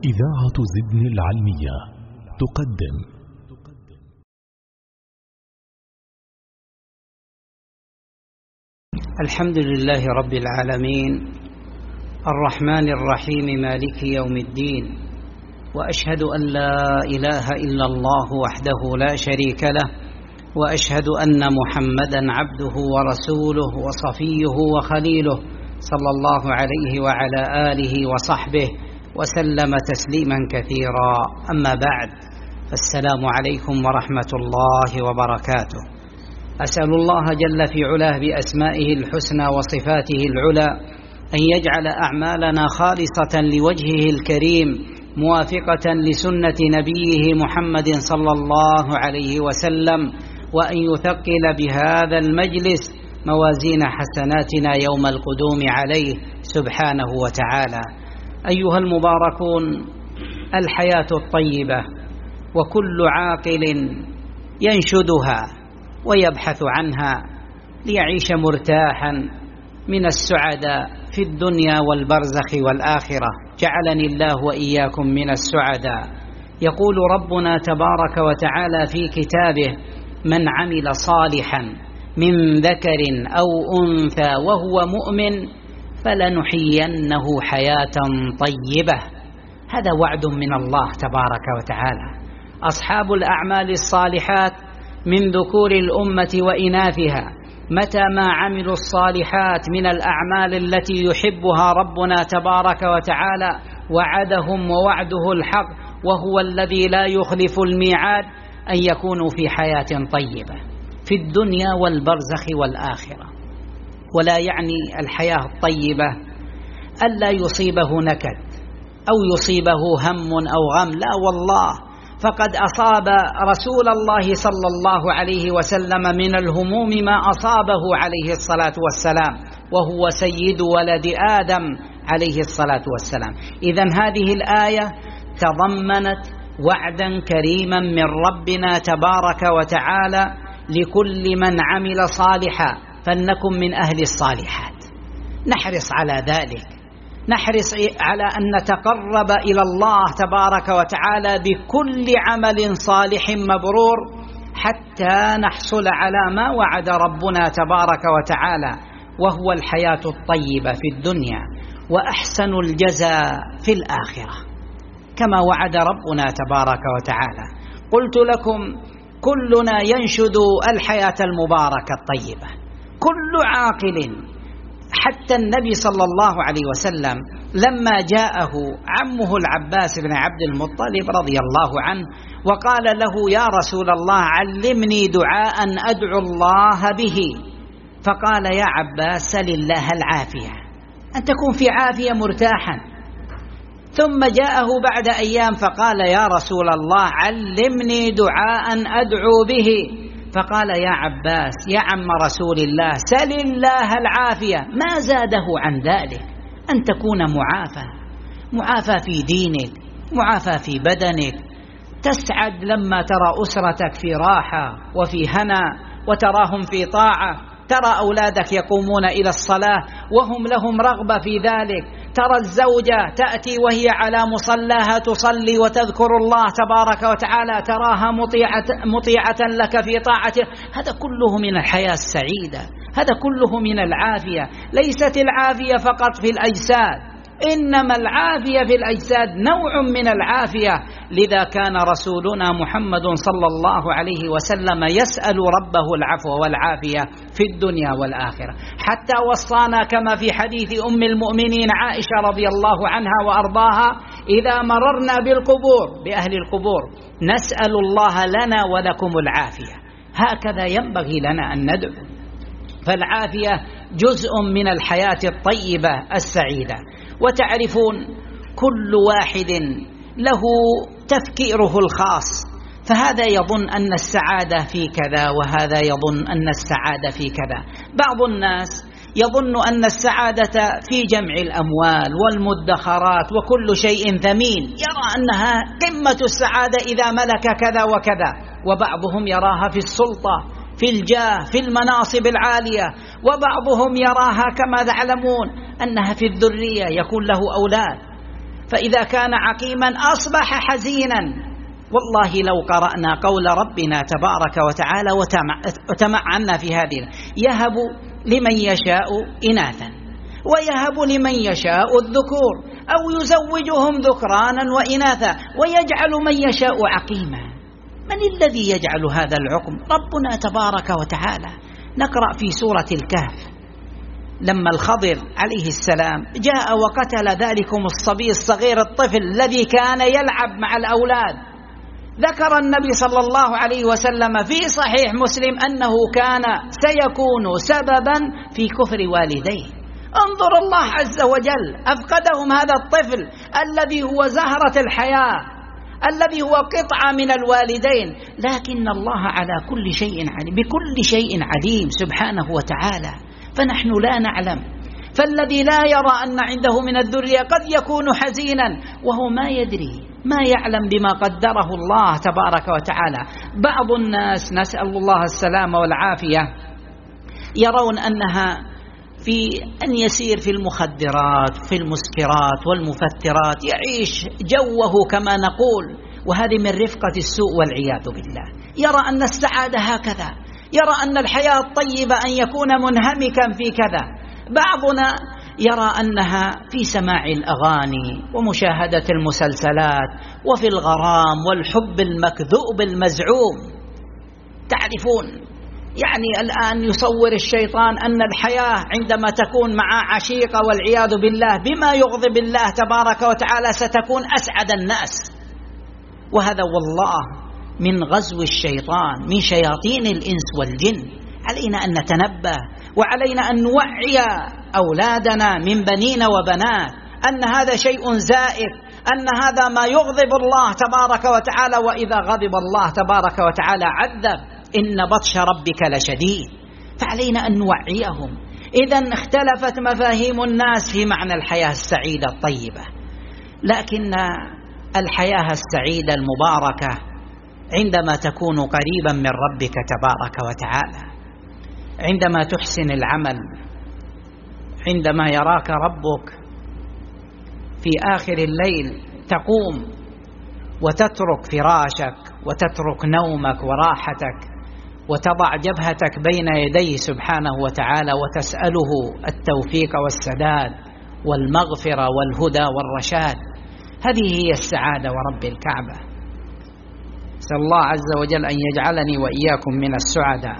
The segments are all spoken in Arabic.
إذاعة زدن العلمية تقدم الحمد لله رب العالمين الرحمن الرحيم مالك يوم الدين، وأشهد أن لا إله إلا الله وحده لا شريك له، وأشهد أن محمدا عبده ورسوله وصفيه وخليله صلى الله عليه وعلى آله وصحبه وسلم تسليما كثيرا. أما بعد، السلام عليكم ورحمة الله وبركاته. أسأل الله جل في علاه بأسمائه الحسنى وصفاته العلى أن يجعل أعمالنا خالصة لوجهه الكريم موافقة لسنة نبيه محمد صلى الله عليه وسلم، وأن يثقل بهذا المجلس موازين حسناتنا يوم القدوم عليه سبحانه وتعالى. أيها المباركون، الحياة الطيبة وكل عاقل ينشدها ويبحث عنها ليعيش مرتاحا من السعداء في الدنيا والبرزخ والآخرة، جعلني الله وإياكم من السعداء. يقول ربنا تبارك وتعالى في كتابه: من عمل صالحا من ذكر أو أنثى وهو مؤمن فلنحيينه حياة طيبة. هذا وعد من الله تبارك وتعالى. أصحاب الأعمال الصالحات من ذكور الأمة وإناثها متى ما عملوا الصالحات من الأعمال التي يحبها ربنا تبارك وتعالى وعدهم، ووعده الحق وهو الذي لا يخلف الميعاد، أن يكونوا في حياة طيبة في الدنيا والبرزخ والآخرة. ولا يعني الحياة الطيبة ألا يصيبه نكد أو يصيبه هم أو غم، لا والله، فقد أصاب رسول الله صلى الله عليه وسلم من الهموم ما أصابه عليه الصلاة والسلام، وهو سيد ولد آدم عليه الصلاة والسلام. إذن هذه الآية تضمنت وعدا كريما من ربنا تبارك وتعالى لكل من عمل صالحا، فلنكن من أهل الصالحات. نحرص على ذلك، نحرص على أن نتقرب إلى الله تبارك وتعالى بكل عمل صالح مبرور حتى نحصل على ما وعد ربنا تبارك وتعالى، وهو الحياة الطيبة في الدنيا وأحسن الجزاء في الآخرة كما وعد ربنا تبارك وتعالى. قلت لكم كلنا ينشد الحياة المباركة الطيبة، كل عاقل. حتى النبي صلى الله عليه وسلم لما جاءه عمه العباس بن عبد المطلب رضي الله عنه وقال له: يا رسول الله، علمني دعاء أدعو الله به. فقال: يا عباس، سل الله العافية، أن تكون في عافية مرتاحا. ثم جاءه بعد أيام فقال: يا رسول الله، علمني دعاء أدعو به. فقال: يا عباس، يا عم رسول الله، سل الله العافية. ما زاده عن ذلك، أن تكون معافى في دينك، معافى في بدنك، تسعد لما ترى أسرتك في راحة وفي هنا وتراهم في طاعة، ترى أولادك يقومون إلى الصلاة وهم لهم رغبة في ذلك، ترى الزوجة تأتي وهي على مصلاها تصلي وتذكر الله تبارك وتعالى، تراها مطيعة لك في طاعته. هذا كله من الحياة السعيدة، هذا كله من العافية. ليست العافية فقط في الأجساد، إنما العافية في الأجساد نوع من العافية. لذا كان رسولنا محمد صلى الله عليه وسلم يسأل ربه العفو والعافية في الدنيا والآخرة، حتى وصانا كما في حديث أم المؤمنين عائشة رضي الله عنها وأرضاها: إذا مررنا بالقبور، بأهل القبور، نسأل الله لنا ولكم العافية. هكذا ينبغي لنا أن ندعو. فالعافية جزء من الحياة الطيبة السعيدة. وتعرفون كل واحد له تفكيره الخاص، فهذا يظن أن السعادة في كذا، وهذا يظن أن السعادة في كذا. بعض الناس يظن أن السعادة في جمع الأموال والمدخرات وكل شيء ثمين، يرى أنها قمة السعادة إذا ملك كذا وكذا. وبعضهم يراها في السلطة، في الجاه، في المناصب العالية. وبعضهم يراها كما تعلمون أنها في الذرية، يكون له أولاد. فإذا كان عقيما أصبح حزينا. والله لو قرأنا قول ربنا تبارك وتعالى وتمعنا في هذه: يهب لمن يشاء إناثا ويهب لمن يشاء الذكور أو يزوجهم ذكرانا وإناثا ويجعل من يشاء عقيما. من الذي يجعل هذا العقم؟ ربنا تبارك وتعالى. نقرأ في سورة الكهف لما الخضر عليه السلام جاء وقتل ذلكم الصبي الصغير الطفل الذي كان يلعب مع الأولاد، ذكر النبي صلى الله عليه وسلم في صحيح مسلم أنه كان سيكون سببا في كفر والديه. انظر الله عز وجل أفقدهم هذا الطفل الذي هو زهرة الحياة، الذي هو قطعة من الوالدين، لكن الله على كل شيء عليم، بكل شيء عليم سبحانه وتعالى. فنحن لا نعلم، فالذي لا يرى أن عنده من الذرية قد يكون حزينا وهو ما يدري، ما يعلم بما قدره الله تبارك وتعالى. بعض الناس نسأل الله السلامة والعافية يرون أنها في أن يسير في المخدرات في المسكرات والمفترات، يعيش جوه كما نقول، وهذه من رفقة السوء والعياذ بالله. يرى أن السعادة هكذا، يرى أن الحياة الطيبة أن يكون منهمكا في كذا. بعضنا يرى أنها في سماع الأغاني ومشاهدة المسلسلات وفي الغرام والحب المكذوب المزعوم. تعرفون يعني الآن يصور الشيطان أن الحياة عندما تكون مع عشيقة والعياذ بالله بما يغضب الله تبارك وتعالى ستكون أسعد الناس، وهذا والله من غزو الشيطان من شياطين الإنس والجن. علينا أن نتنبه، وعلينا أن نوعي أولادنا من بنين وبنات أن هذا شيء زائف، أن هذا ما يغضب الله تبارك وتعالى، وإذا غضب الله تبارك وتعالى عذب، إن بطش ربك لشديد. فعلينا أن نوعيهم. إذن اختلفت مفاهيم الناس في معنى الحياة السعيدة الطيبة، لكن الحياة السعيدة المباركة عندما تكون قريبا من ربك تبارك وتعالى، عندما تحسن العمل، عندما يراك ربك في آخر الليل تقوم وتترك فراشك وتترك نومك وراحتك وتضع جبهتك بين يديه سبحانه وتعالى وتسأله التوفيق والسداد والمغفرة والهدى والرشاد. هذه هي السعادة ورب الكعبة. أسأل الله عز وجل أن يجعلني وإياكم من السعداء.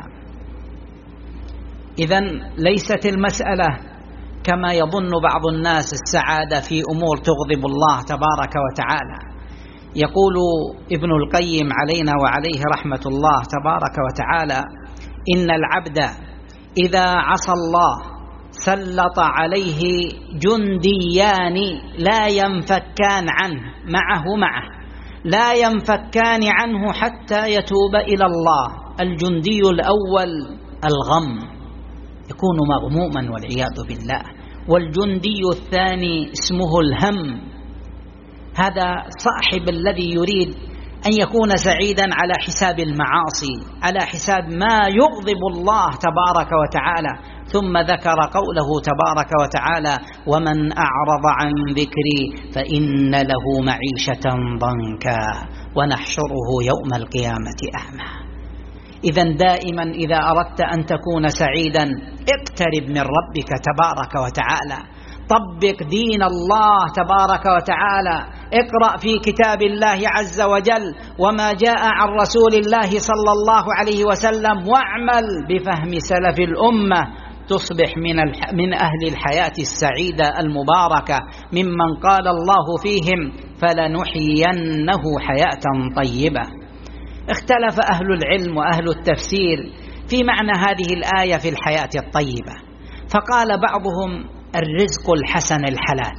إذن ليست المسألة كما يظن بعض الناس السعادة في أمور تغضب الله تبارك وتعالى. يقول ابن القيم علينا وعليه رحمة الله تبارك وتعالى: إن العبد إذا عصى الله سلط عليه جنديان لا ينفكان عنه معه لا ينفكان عنه حتى يتوب إلى الله. الجندي الأول الغم، يكون مغموما والعياذ بالله، والجندي الثاني اسمه الهم. هذا صاحب الذي يريد أن يكون سعيدا على حساب المعاصي، على حساب ما يغضب الله تبارك وتعالى. ثم ذكر قوله تبارك وتعالى: ومن أعرض عن ذكري فإن له معيشة ضنكا ونحشره يوم القيامة أعمى. إذن دائما إذا أردت أن تكون سعيدا اقترب من ربك تبارك وتعالى، طبق دين الله تبارك وتعالى، اقرأ في كتاب الله عز وجل وما جاء عن رسول الله صلى الله عليه وسلم، واعمل بفهم سلف الأمة، تصبح من أهل الحياة السعيدة المباركة، ممن قال الله فيهم: فلنحيينه حياة طيبة. اختلف أهل العلم وأهل التفسير في معنى هذه الآية في الحياة الطيبة، فقال بعضهم: الرزق الحسن الحلال،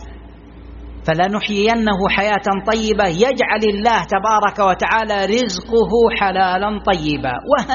فلنحيينه حياة طيبة يجعل الله تبارك وتعالى رزقه حلالا طيبا.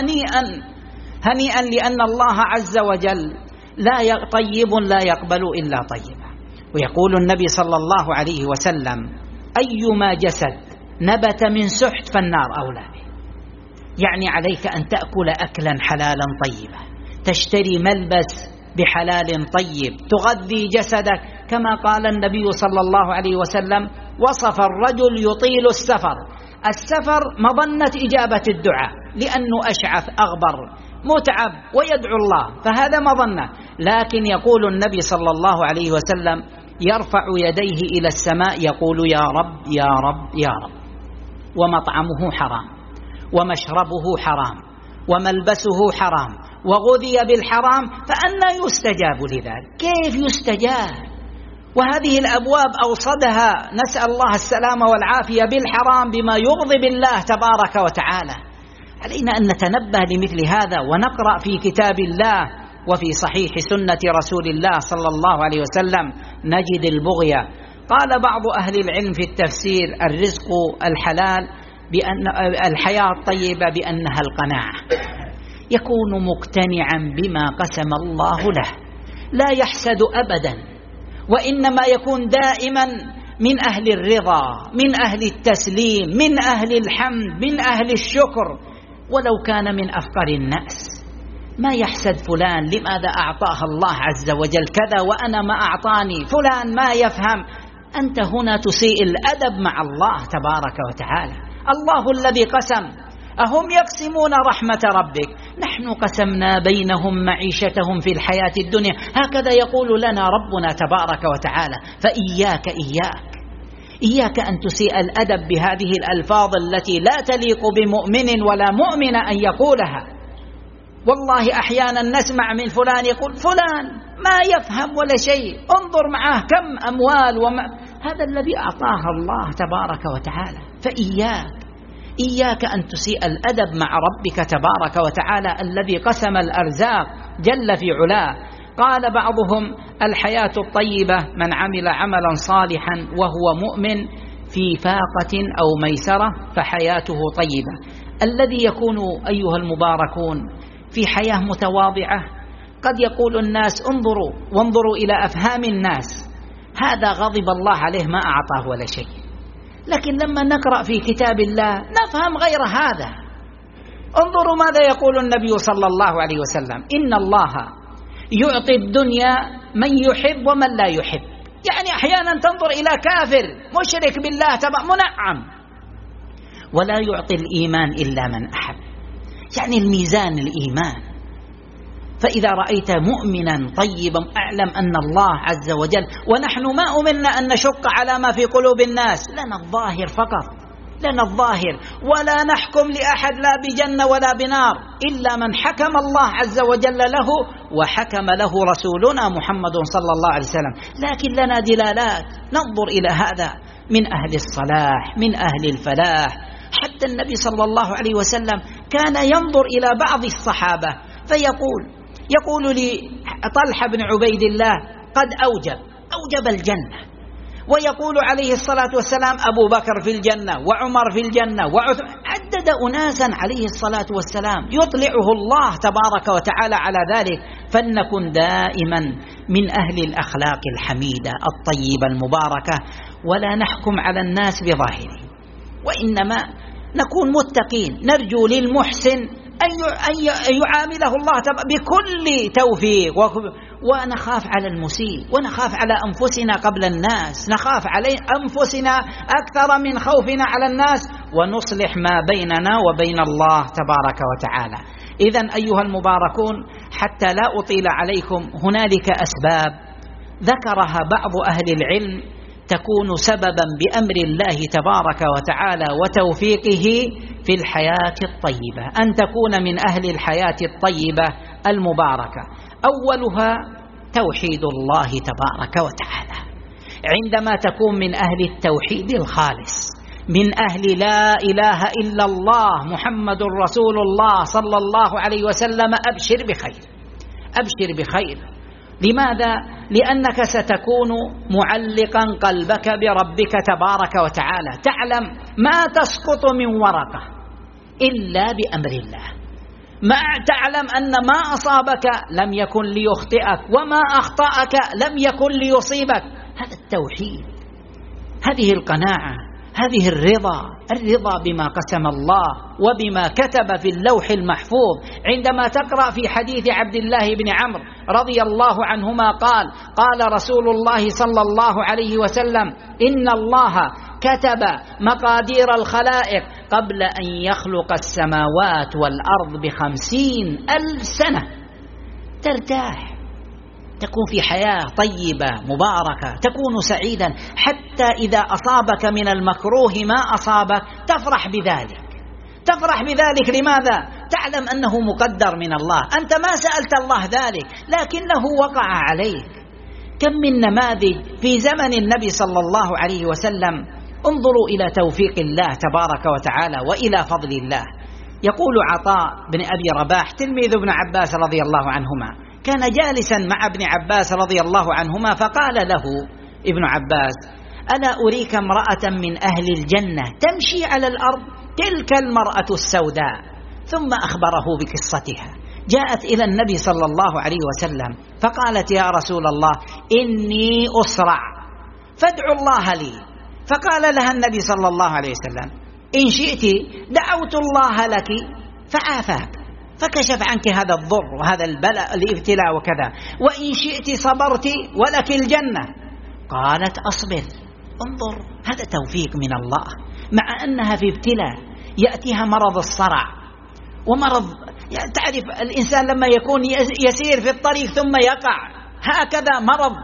هنيئا لأن الله عز وجل طيب لا يقبل إلا طيبا. ويقول النبي صلى الله عليه وسلم: أيما جسد نبت من سحت فالنار أولى به. يعني عليك أن تأكل أكلا حلالا طيبا، تشتري ملبس بحلال طيب، تغذي جسدك كما قال النبي صلى الله عليه وسلم: وصف الرجل يطيل السفر مظنة إجابة الدعاء، لأنه أشعث أغبر متعب ويدعو الله، فهذا مظنة. لكن يقول النبي صلى الله عليه وسلم يرفع يديه إلى السماء يقول يا رب يا رب يا رب، ومطعمه حرام ومشربه حرام وملبسه حرام وغذي بالحرام، فأنى يستجاب لذلك؟ كيف يستجاب؟ وهذه الأبواب أوصدها نسأل الله السلامة والعافية بالحرام بما يغضب الله تبارك وتعالى. علينا أن نتنبه لمثل هذا ونقرأ في كتاب الله وفي صحيح سنة رسول الله صلى الله عليه وسلم نجد البغية. قال بعض أهل العلم في التفسير الرزق الحلال بأن الحياة الطيبة بأنها القناعة، يكون مقتنعا بما قسم الله له، لا يحسد أبدا، وإنما يكون دائما من أهل الرضا، من أهل التسليم، من أهل الحمد، من أهل الشكر، ولو كان من أفقر الناس. ما يحسد فلان لماذا أعطاه الله عز وجل كذا وأنا ما أعطاني، فلان ما يفهم. أنت هنا تسيء الأدب مع الله تبارك وتعالى. الله الذي قسم، أهم يقسمون رحمة ربك؟ نحن قسمنا بينهم معيشتهم في الحياة الدنيا، هكذا يقول لنا ربنا تبارك وتعالى. فإياك أن تسيء الأدب بهذه الألفاظ التي لا تليق بمؤمن ولا مؤمن أن يقولها. والله أحيانا نسمع من فلان يقول فلان ما يفهم ولا شيء، انظر معه كم أموال هذا الذي أعطاه الله تبارك وتعالى. إياك أن تسيء الأدب مع ربك تبارك وتعالى الذي قسم الأرزاق جل في علاه. قال بعضهم الحياة الطيبة من عمل عملا صالحا وهو مؤمن في فاقة أو ميسرة فحياته طيبة. الذي يكون أيها المباركون في حياة متواضعة، قد يقول الناس وانظروا إلى أفهام الناس، هذا غضب الله عليه ما أعطاه ولا شيء. لكن لما نقرأ في كتاب الله نفهم غير هذا. انظروا ماذا يقول النبي صلى الله عليه وسلم: إن الله يعطي الدنيا من يحب ومن لا يحب. يعني أحيانا تنظر إلى كافر مشرك بالله منعم، ولا يعطي الإيمان إلا من أحب. يعني الميزان الإيمان. فإذا رأيت مؤمنا طيبا أعلم أن الله عز وجل، ونحن ما أمرنا أن نشق على ما في قلوب الناس، لنا الظاهر فقط، لنا الظاهر، ولا نحكم لأحد لا بجنة ولا بنار إلا من حكم الله عز وجل له وحكم له رسولنا محمد صلى الله عليه وسلم. لكن لنا دلالات ننظر إلى هذا من أهل الصلاح، من أهل الفلاح. حتى النبي صلى الله عليه وسلم كان ينظر إلى بعض الصحابة يقول لي طلحة بن عبيد الله قد أوجب الجنة، ويقول عليه الصلاة والسلام أبو بكر في الجنة وعمر في الجنة وعثمان، عدد أناسا عليه الصلاة والسلام يطلعه الله تبارك وتعالى على ذلك. فلنكن دائما من أهل الأخلاق الحميدة الطيبة المباركة، ولا نحكم على الناس بظاهره، وإنما نكون متقين، نرجو للمحسن أن يعامله الله بكل توفيق، ونخاف على المسيء، ونخاف على أنفسنا قبل الناس، نخاف على أنفسنا أكثر من خوفنا على الناس، ونصلح ما بيننا وبين الله تبارك وتعالى. إذن أيها المباركون، حتى لا أطيل عليكم، هنالك أسباب ذكرها بعض أهل العلم تكون سببا بأمر الله تبارك وتعالى وتوفيقه في الحياة الطيبة، أن تكون من أهل الحياة الطيبة المباركة. أولها توحيد الله تبارك وتعالى. عندما تكون من أهل التوحيد الخالص، من أهل لا إله إلا الله محمد رسول الله صلى الله عليه وسلم، أبشر بخير. لماذا؟ لأنك ستكون معلقا قلبك بربك تبارك وتعالى، تعلم ما تسقط من ورقة إلا بأمر الله، ما تعلم أن ما أصابك لم يكن ليخطئك، وما أخطأك لم يكن ليصيبك. هذا التوحيد، هذه القناعة، هذه الرضا بما قسم الله وبما كتب في اللوح المحفوظ. عندما تقرأ في حديث عبد الله بن عمرو رضي الله عنهما قال رسول الله صلى الله عليه وسلم: إن الله كتب مقادير الخلائق قبل أن يخلق السماوات والأرض ب50,000 سنة. ترتاح، تكون في حياة طيبة مباركة، تكون سعيدا، حتى إذا أصابك من المكروه ما أصابك تفرح بذلك. لماذا؟ تعلم أنه مقدر من الله، أنت ما سألت الله ذلك لكنه وقع عليك. كم من نماذج في زمن النبي صلى الله عليه وسلم. انظروا إلى توفيق الله تبارك وتعالى وإلى فضل الله. يقول عطاء بن أبي رباح تلميذ ابن عباس رضي الله عنهما، كان جالسا مع ابن عباس رضي الله عنهما فقال له ابن عباس: ألا أريك امرأة من أهل الجنة تمشي على الأرض؟ تلك المرأة السوداء. ثم أخبره بقصتها. جاءت إلى النبي صلى الله عليه وسلم فقالت: يا رسول الله إني أسرع فادعوا الله لي. فقال لها النبي صلى الله عليه وسلم: إن شئت دعوت الله لك فعافاك فكشف عنك هذا الضر وهذا البلاء الابتلاء وكذا، وإن شئت صبرت ولك الجنة. قالت: أصبر. انظر، هذا توفيق من الله، مع أنها في ابتلاء يأتيها مرض الصرع ومرض، يعني تعرف الإنسان لما يكون يسير في الطريق ثم يقع، هكذا مرض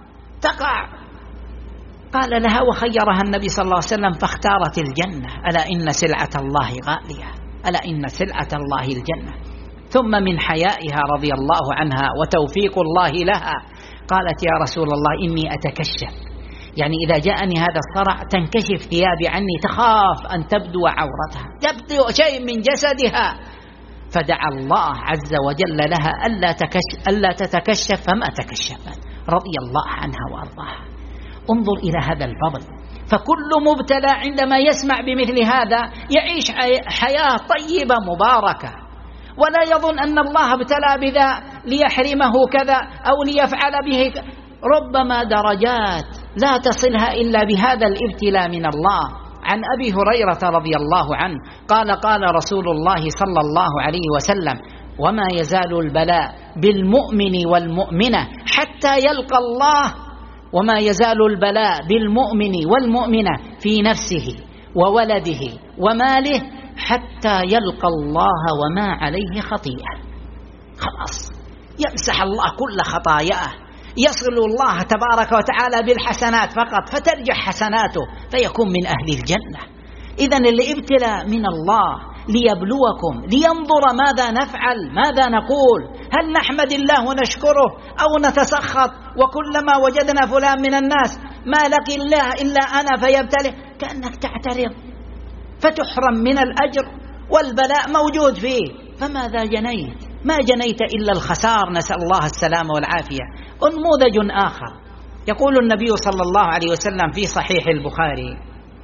تقع. قال لها وخيرها النبي صلى الله عليه وسلم فاختارت الجنة. ألا إن سلعة الله غالية، ألا إن سلعة الله الجنة. ثم من حيائها رضي الله عنها وتوفيق الله لها قالت: يا رسول الله إني أتكشف، يعني إذا جاءني هذا الصرع تنكشف ثيابي عني، تخاف أن تبدو عورتها، تبدو شيء من جسدها. فدعا الله عز وجل لها ألا تتكشف فما تكشفت، رضي الله عنها وأرضاها. انظر إلى هذا الفضل. فكل مبتلى عندما يسمع بمثل هذا يعيش حياة طيبة مباركة، ولا يظن أن الله ابتلى بذا ليحرمه كذا أو ليفعل به ربما درجات لا تصلها إلا بهذا الابتلاء من الله. عن أبي هريرة رضي الله عنه قال رسول الله صلى الله عليه وسلم: وما يزال البلاء بالمؤمن والمؤمنة حتى يلقى الله، وما يزال البلاء بالمؤمن والمؤمنة في نفسه وولده وماله حتى يلقى الله وما عليه خطيئة. خلاص يمسح الله كل خطاياه، يصل الله تبارك وتعالى بالحسنات فقط فترجح حسناته فيكون من أهل الجنة. إذن الابتلاء من الله ليبلوكم، لينظر ماذا نفعل، ماذا نقول، هل نحمد الله ونشكره أو نتسخط وكلما وجدنا فلان من الناس ما لقي الله إلا أنا فيبتلي، كأنك تعترض فتحرم من الأجر والبلاء موجود فيه. فماذا جنيت؟ ما جنيت إلا الخسار، نسأل الله السلامة والعافية. نموذج آخر يقول النبي صلى الله عليه وسلم في صحيح البخاري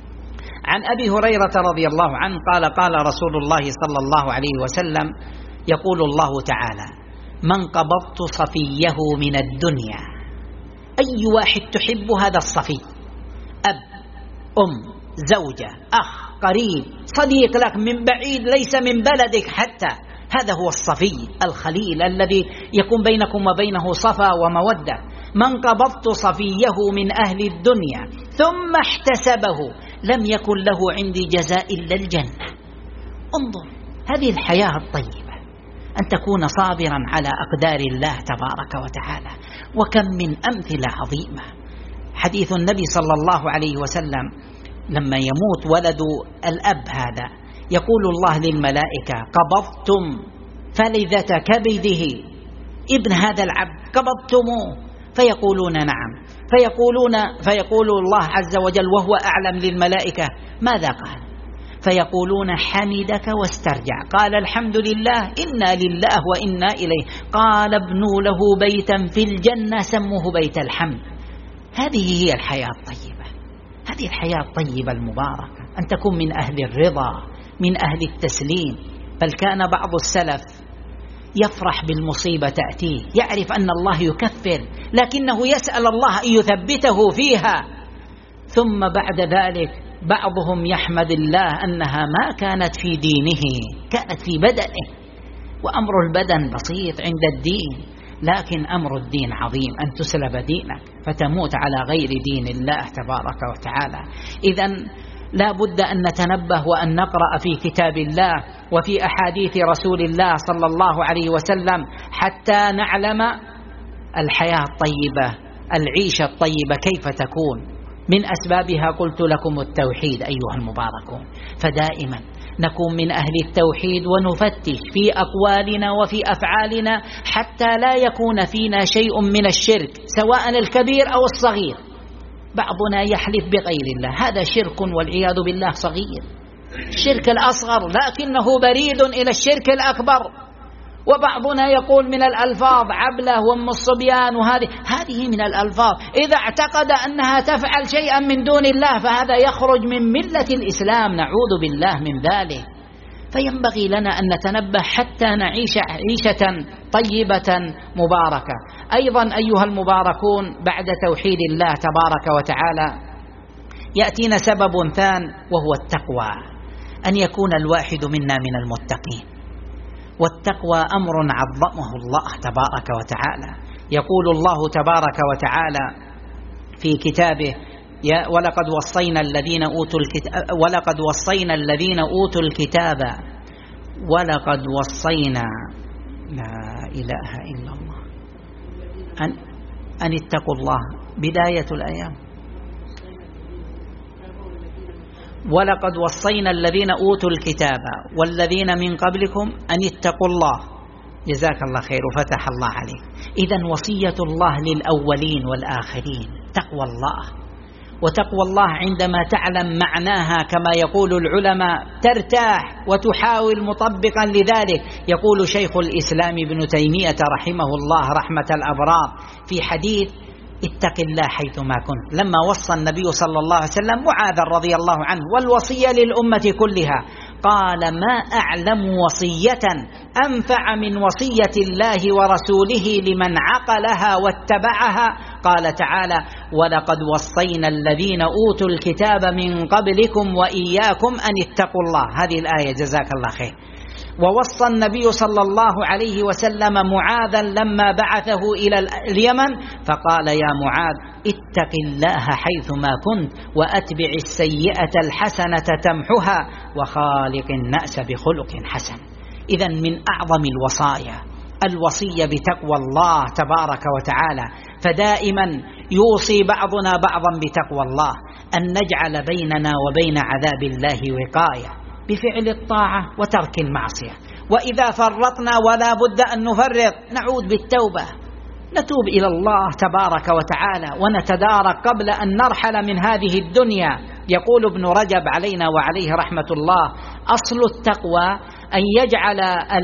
عن أبي هريرة رضي الله عنه قال رسول الله صلى الله عليه وسلم: يقول الله تعالى: من قبضت صفيه من الدنيا. أي واحد تحب هذا الصفي، أب، أم، زوجة، أخ، قريب، صديق لك من بعيد ليس من بلدك حتى، هذا هو الصفي الخليل الذي يكون بينكم وبينه صفا ومودة. من قبضت صفيه من أهل الدنيا ثم احتسبه لم يكن له عندي جزاء إلا الجنة. انظر هذه الحياة الطيبة، أن تكون صابرا على أقدار الله تبارك وتعالى. وكم من أمثلة عظيمة. حديث النبي صلى الله عليه وسلم لما يموت ولد الأب هذا يقول الله للملائكة: قبضتم فلذة كبده ابن هذا العبد، قبضتموه؟ فيقولون نعم. فيقول الله عز وجل وهو أعلم للملائكة: ماذا قال؟ فيقولون: حمدك واسترجع. قال: الحمد لله، إنا لله وإنا إليه. قال: ابنوا له بيتا في الجنة سموه بيت الحمد. هذه هي الحياة الطيبة، هذه الحياة الطيبة المباركة، أن تكون من أهل الرضا، من أهل التسليم. بل كان بعض السلف يفرح بالمصيبة تأتيه، يعرف أن الله يكفر لكنه يسأل الله أن يثبته فيها، ثم بعد ذلك بعضهم يحمد الله أنها ما كانت في دينه، كانت في بدنه، وأمر البدن بسيط عند الدين، لكن أمر الدين عظيم، أن تسلب دينك فتموت على غير دين الله تبارك وتعالى. إذن لا بد أن نتنبه وأن نقرأ في كتاب الله وفي أحاديث رسول الله صلى الله عليه وسلم حتى نعلم الحياة الطيبة، العيشة الطيبة كيف تكون. من أسبابها قلت لكم التوحيد أيها المباركون، فدائما نكون من أهل التوحيد ونفتش في أقوالنا وفي أفعالنا حتى لا يكون فينا شيء من الشرك سواء الكبير أو الصغير. بعضنا يحلف بغير الله، هذا شرك والعياذ بالله صغير، الشرك الأصغر لكنه بريد إلى الشرك الأكبر. وبعضنا يقول من الألفاظ عبلة وأم الصبيان، هذه من الألفاظ، إذا اعتقد أنها تفعل شيئا من دون الله فهذا يخرج من ملة الإسلام، نعوذ بالله من ذلك. فينبغي لنا أن نتنبه حتى نعيش عيشة طيبة مباركة. أيضا أيها المباركون، بعد توحيد الله تبارك وتعالى يأتينا سبب ثان وهو التقوى، أن يكون الواحد منا من المتقين. والتقوى أمر عظمه الله تبارك وتعالى. يقول الله تبارك وتعالى في كتابه: ولقد وصينا الذين أوتوا الكتاب ولقد وصينا لا إله إلا الله أن اتقوا الله. بداية الآية: ولقد وصينا الذين أوتوا الكتاب والذين من قبلكم أن اتقوا الله. جزاك الله خير وفتح الله عليك. إذن وصية الله للأولين والآخرين تقوى الله. وتقوى الله عندما تعلم معناها كما يقول العلماء ترتاح وتحاول مطبقا لذلك. يقول شيخ الإسلام ابن تيمية رحمه الله رحمة الأبرار في حديث: اتق الله حيثما كنت، لما وصى النبي صلى الله عليه وسلم معاذ رضي الله عنه والوصية للأمة كلها، قال: ما أعلم وصية أنفع من وصية الله ورسوله لمن عقلها واتبعها. قال تعالى: ولقد وصينا الذين أوتوا الكتاب من قبلكم وإياكم أن اتقوا الله. هذه الآية جزاك الله خير. ووصى النبي صلى الله عليه وسلم معاذا لما بعثه إلى اليمن فقال: يا معاذ اتق الله حيثما كنت وأتبع السيئة الحسنة تمحها وخالق الناس بخلق حسن. إذن من أعظم الوصايا الوصية بتقوى الله تبارك وتعالى. فدائما يوصي بعضنا بعضا بتقوى الله، أن نجعل بيننا وبين عذاب الله وقاية بفعل الطاعة وترك المعصية. وإذا فرطنا ولا بد أن نفرط نعود بالتوبة، نتوب إلى الله تبارك وتعالى ونتدارك قبل أن نرحل من هذه الدنيا. يقول ابن رجب علينا وعليه رحمة الله: أصل التقوى أن يجعل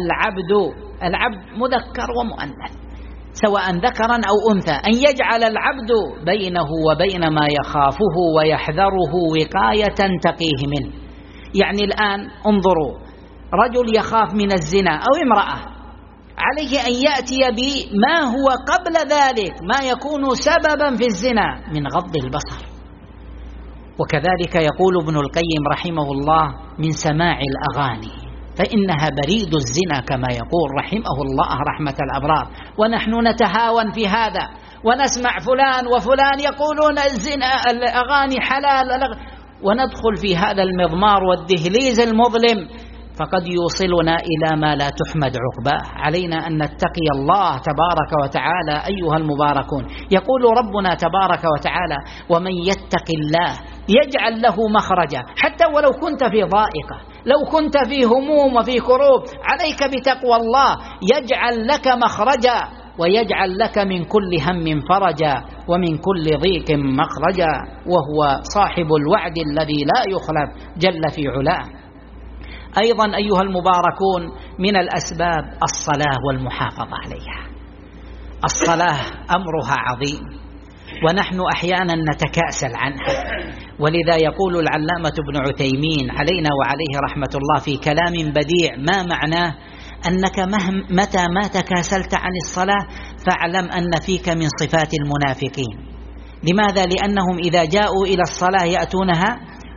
العبد مذكر ومؤنث سواء ذكرا أو أنثى، أن يجعل العبد بينه وبين ما يخافه ويحذره وقاية تقيه منه. يعني الآن انظروا، رجل يخاف من الزنا أو امرأة، عليه أن يأتي بما هو قبل ذلك ما يكون سببا في الزنا من غض البصر. وكذلك يقول ابن القيم رحمه الله: من سماع الأغاني فإنها بريد الزنا، كما يقول رحمه الله رحمة الأبرار. ونحن نتهاون في هذا ونسمع فلان وفلان يقولون الزنا الأغاني حلال، وندخل في هذا المضمار والدهليز المظلم فقد يوصلنا إلى ما لا تحمد عقباه. علينا أن نتقي الله تبارك وتعالى أيها المباركون. يقول ربنا تبارك وتعالى: ومن يتق الله يجعل له مخرجا. حتى ولو كنت في ضائقة، لو كنت في هموم وفي كروب، عليك بتقوى الله، يجعل لك مخرجا ويجعل لك من كل هم فرجا ومن كل ضيق مخرجا، وهو صاحب الوعد الذي لا يخلف جل في علاه. أيضا أيها المباركون، من الأسباب الصلاة والمحافظة عليها. الصلاة أمرها عظيم ونحن أحيانا نتكاسل عنها، ولذا يقول العلامة ابن عثيمين علينا وعليه رحمة الله في كلام بديع ما معناه: أنك متى ما تكاسلت عن الصلاة فاعلم أن فيك من صفات المنافقين. لماذا؟ لأنهم إذا جاءوا إلى الصلاة يأتونها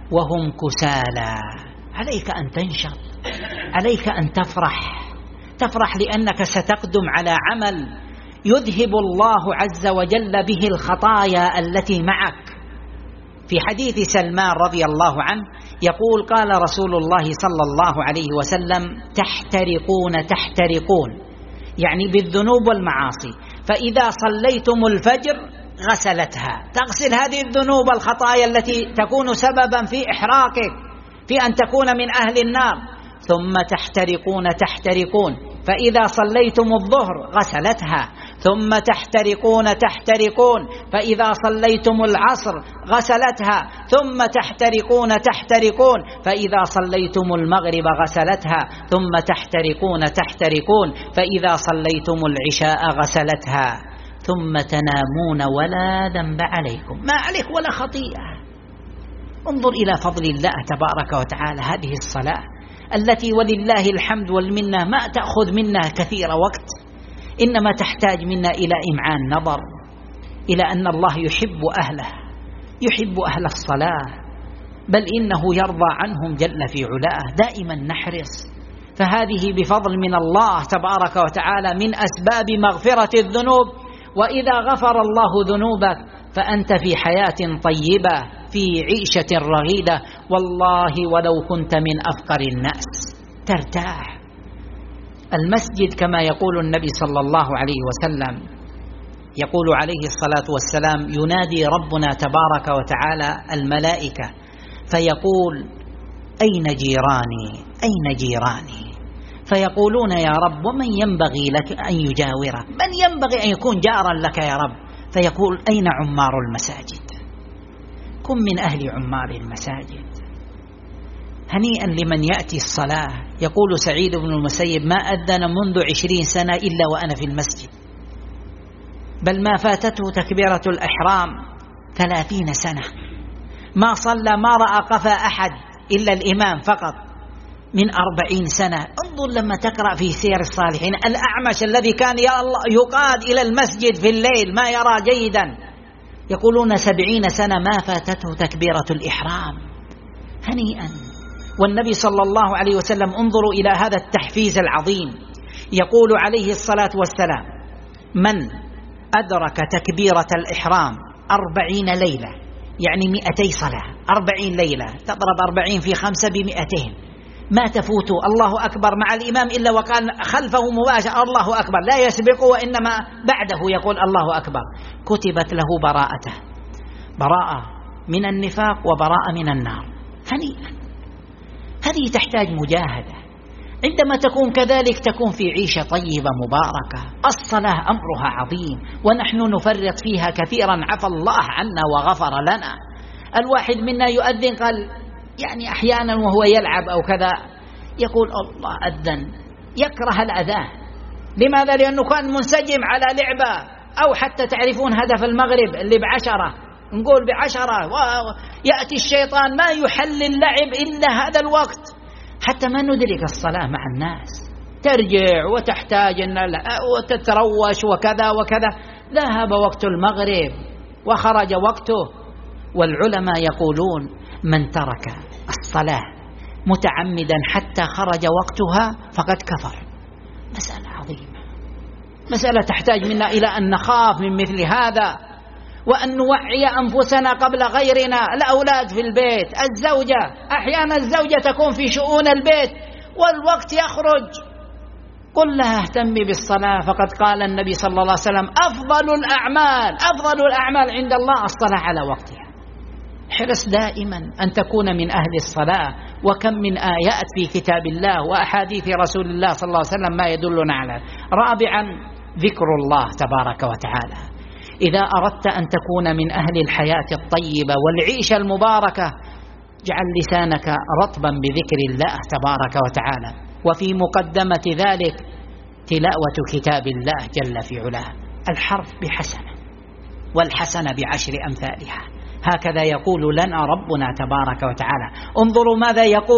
وهم كسالى. عليك أن تنشط، عليك أن تفرح لأنك ستقدم على عمل يذهب الله عز وجل به الخطايا التي معك. في حديث سلمان رضي الله عنه يقول قال رسول الله صلى الله عليه وسلم تحترقون يعني بالذنوب والمعاصي، فإذا صليتم الفجر غسلتها، تغسل هذه الذنوب الخطايا التي تكون سببا في إحراقك، في أن تكون من أهل النار. ثم تحترقون فإذا صليتم الظهر غسلتها، ثم تحترقون فإذا صليتم العصر غسلتها، ثم تحترقون فإذا صليتم المغرب غسلتها، ثم تحترقون فإذا صليتم العشاء غسلتها، ثم تنامون ولا ذنب عليكم، ما عليك ولا خطيئة. انظر إلى فضل الله تبارك وتعالى. هذه الصلاة التي ولله الحمد والمنة ما تأخذ منا كثير وقت، إنما تحتاج منا إلى إمعان نظر، إلى أن الله يحب أهله، يحب أهل الصلاة، بل إنه يرضى عنهم جل في علاه. دائما نحرص، فهذه بفضل من الله تبارك وتعالى من أسباب مغفرة الذنوب. وإذا غفر الله ذنوبك فأنت في حياة طيبة، في عيشة رغيدة، والله ولو كنت من أفقر الناس ترتاح. المسجد كما يقول النبي صلى الله عليه وسلم، يقول عليه الصلاة والسلام ينادي ربنا تبارك وتعالى الملائكة فيقول أين جيراني فيقولون يا رب ومن ينبغي لك أن يجاورك، من ينبغي أن يكون جارا لك يا رب؟ فيقول أين عمار المساجد؟ كن من أهل عمار المساجد. هنيئا لمن يأتي الصلاة. يقول سعيد بن المسيب ما أذن منذ 20 سنة إلا وأنا في المسجد، بل ما فاتته تكبيرة الإحرام 30 سنة، ما صلى ما رأى قفا أحد إلا الإمام فقط من 40 سنة. انظر لما تقرأ في سير الصالحين، الأعمش الذي كان يا الله يقاد إلى المسجد في الليل ما يرى جيدا، يقولون 70 سنة ما فاتته تكبيرة الإحرام. هنيئا. والنبي صلى الله عليه وسلم انظروا إلى هذا التحفيز العظيم، يقول عليه الصلاة والسلام من أدرك تكبيرة الإحرام 40 ليلة يعني 200 صلاة، 40 ليلة تضرب 40 في 5 ب200، ما تفوت الله أكبر مع الإمام إلا وقال خلفه مباشر الله أكبر، لا يسبقه وإنما بعده يقول الله أكبر، كتبت له براءة من النفاق وبراءة من النار. هنيئا. هذه تحتاج مجاهدة. عندما تكون كذلك تكون في عيشة طيبة مباركة. الصلاة أمرها عظيم ونحن نفرط فيها كثيرا، عفى الله عنا وغفر لنا. الواحد منا يؤذن قال يعني أحيانا وهو يلعب أو كذا يقول الله أذن، يكره الأذان. لماذا؟ لأنه كان منسجم على لعبة، أو حتى تعرفون هدف المغرب اللي ب10 نقول ب10 ويأتي الشيطان ما يحل اللعب إلا هذا الوقت، حتى ما ندرك الصلاة مع الناس، ترجع وتحتاج أن وتتروش وكذا وكذا. ذهب وقت المغرب وخرج وقته. والعلماء يقولون من ترك الصلاة متعمدا حتى خرج وقتها فقد كفر. مسألة عظيمة، مسألة تحتاج منا إلى أن نخاف من مثل هذا، وأن نوعي أنفسنا قبل غيرنا. الأولاد في البيت، الزوجة، أحيانا الزوجة تكون في شؤون البيت والوقت يخرج، قل لها اهتمي بالصلاة، فقد قال النبي صلى الله عليه وسلم أفضل الأعمال عند الله الصلاة على وقتها. حرص دائما أن تكون من أهل الصلاة. وكم من آيات في كتاب الله وأحاديث رسول الله صلى الله عليه وسلم ما يدلنا على. رابعا ذكر الله تبارك وتعالى. إذا أردت أن تكون من أهل الحياة الطيبة والعيشة المباركة جعل لسانك رطبا بذكر الله تبارك وتعالى، وفي مقدمة ذلك تلاوة كتاب الله جل في علاه. الحرف بحسنة والحسنة ب10 أمثالها، هكذا يقول لنا ربنا تبارك وتعالى. انظروا ماذا يقول،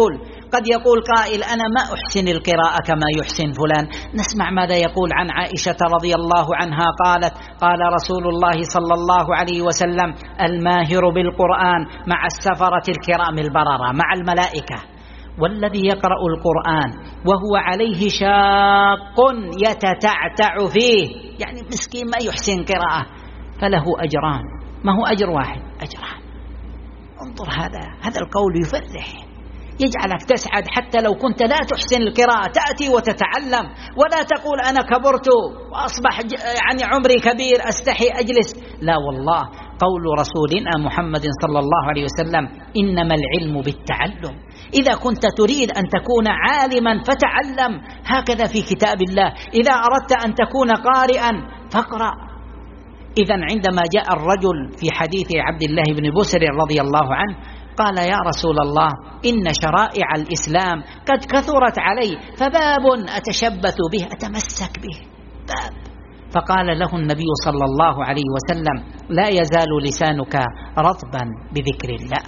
قد يقول قائل أنا ما أحسن القراءة كما يحسن فلان. نسمع ماذا يقول عن عائشة رضي الله عنها قالت: قال رسول الله صلى الله عليه وسلم: الماهر بالقرآن مع السفرة الكرام البررة، مع الملائكة، والذي يقرأ القرآن وهو عليه شاق يتتعتع فيه، يعني مسكين ما يحسن قراءة، فله أجران، ما هو أجر واحد، أجران. انظر هذا القول يفرح، يجعلك تسعد حتى لو كنت لا تحسن القراءة، تأتي وتتعلم ولا تقول أنا كبرت وأصبح يعني عمري كبير أستحي أجلس. لا والله، قول رسولنا محمد صلى الله عليه وسلم: إنما العلم بالتعلم. إذا كنت تريد أن تكون عالما فتعلم، هكذا في كتاب الله. إذا أردت أن تكون قارئا فاقرأ. إذن عندما جاء الرجل في حديث عبد الله بن بسر رضي الله عنه قال: يا رسول الله، إن شرائع الإسلام قد كثرت علي، فباب أتشبث به أتمسك به، باب. فقال له النبي صلى الله عليه وسلم: لا يزال لسانك رطبا بذكر الله،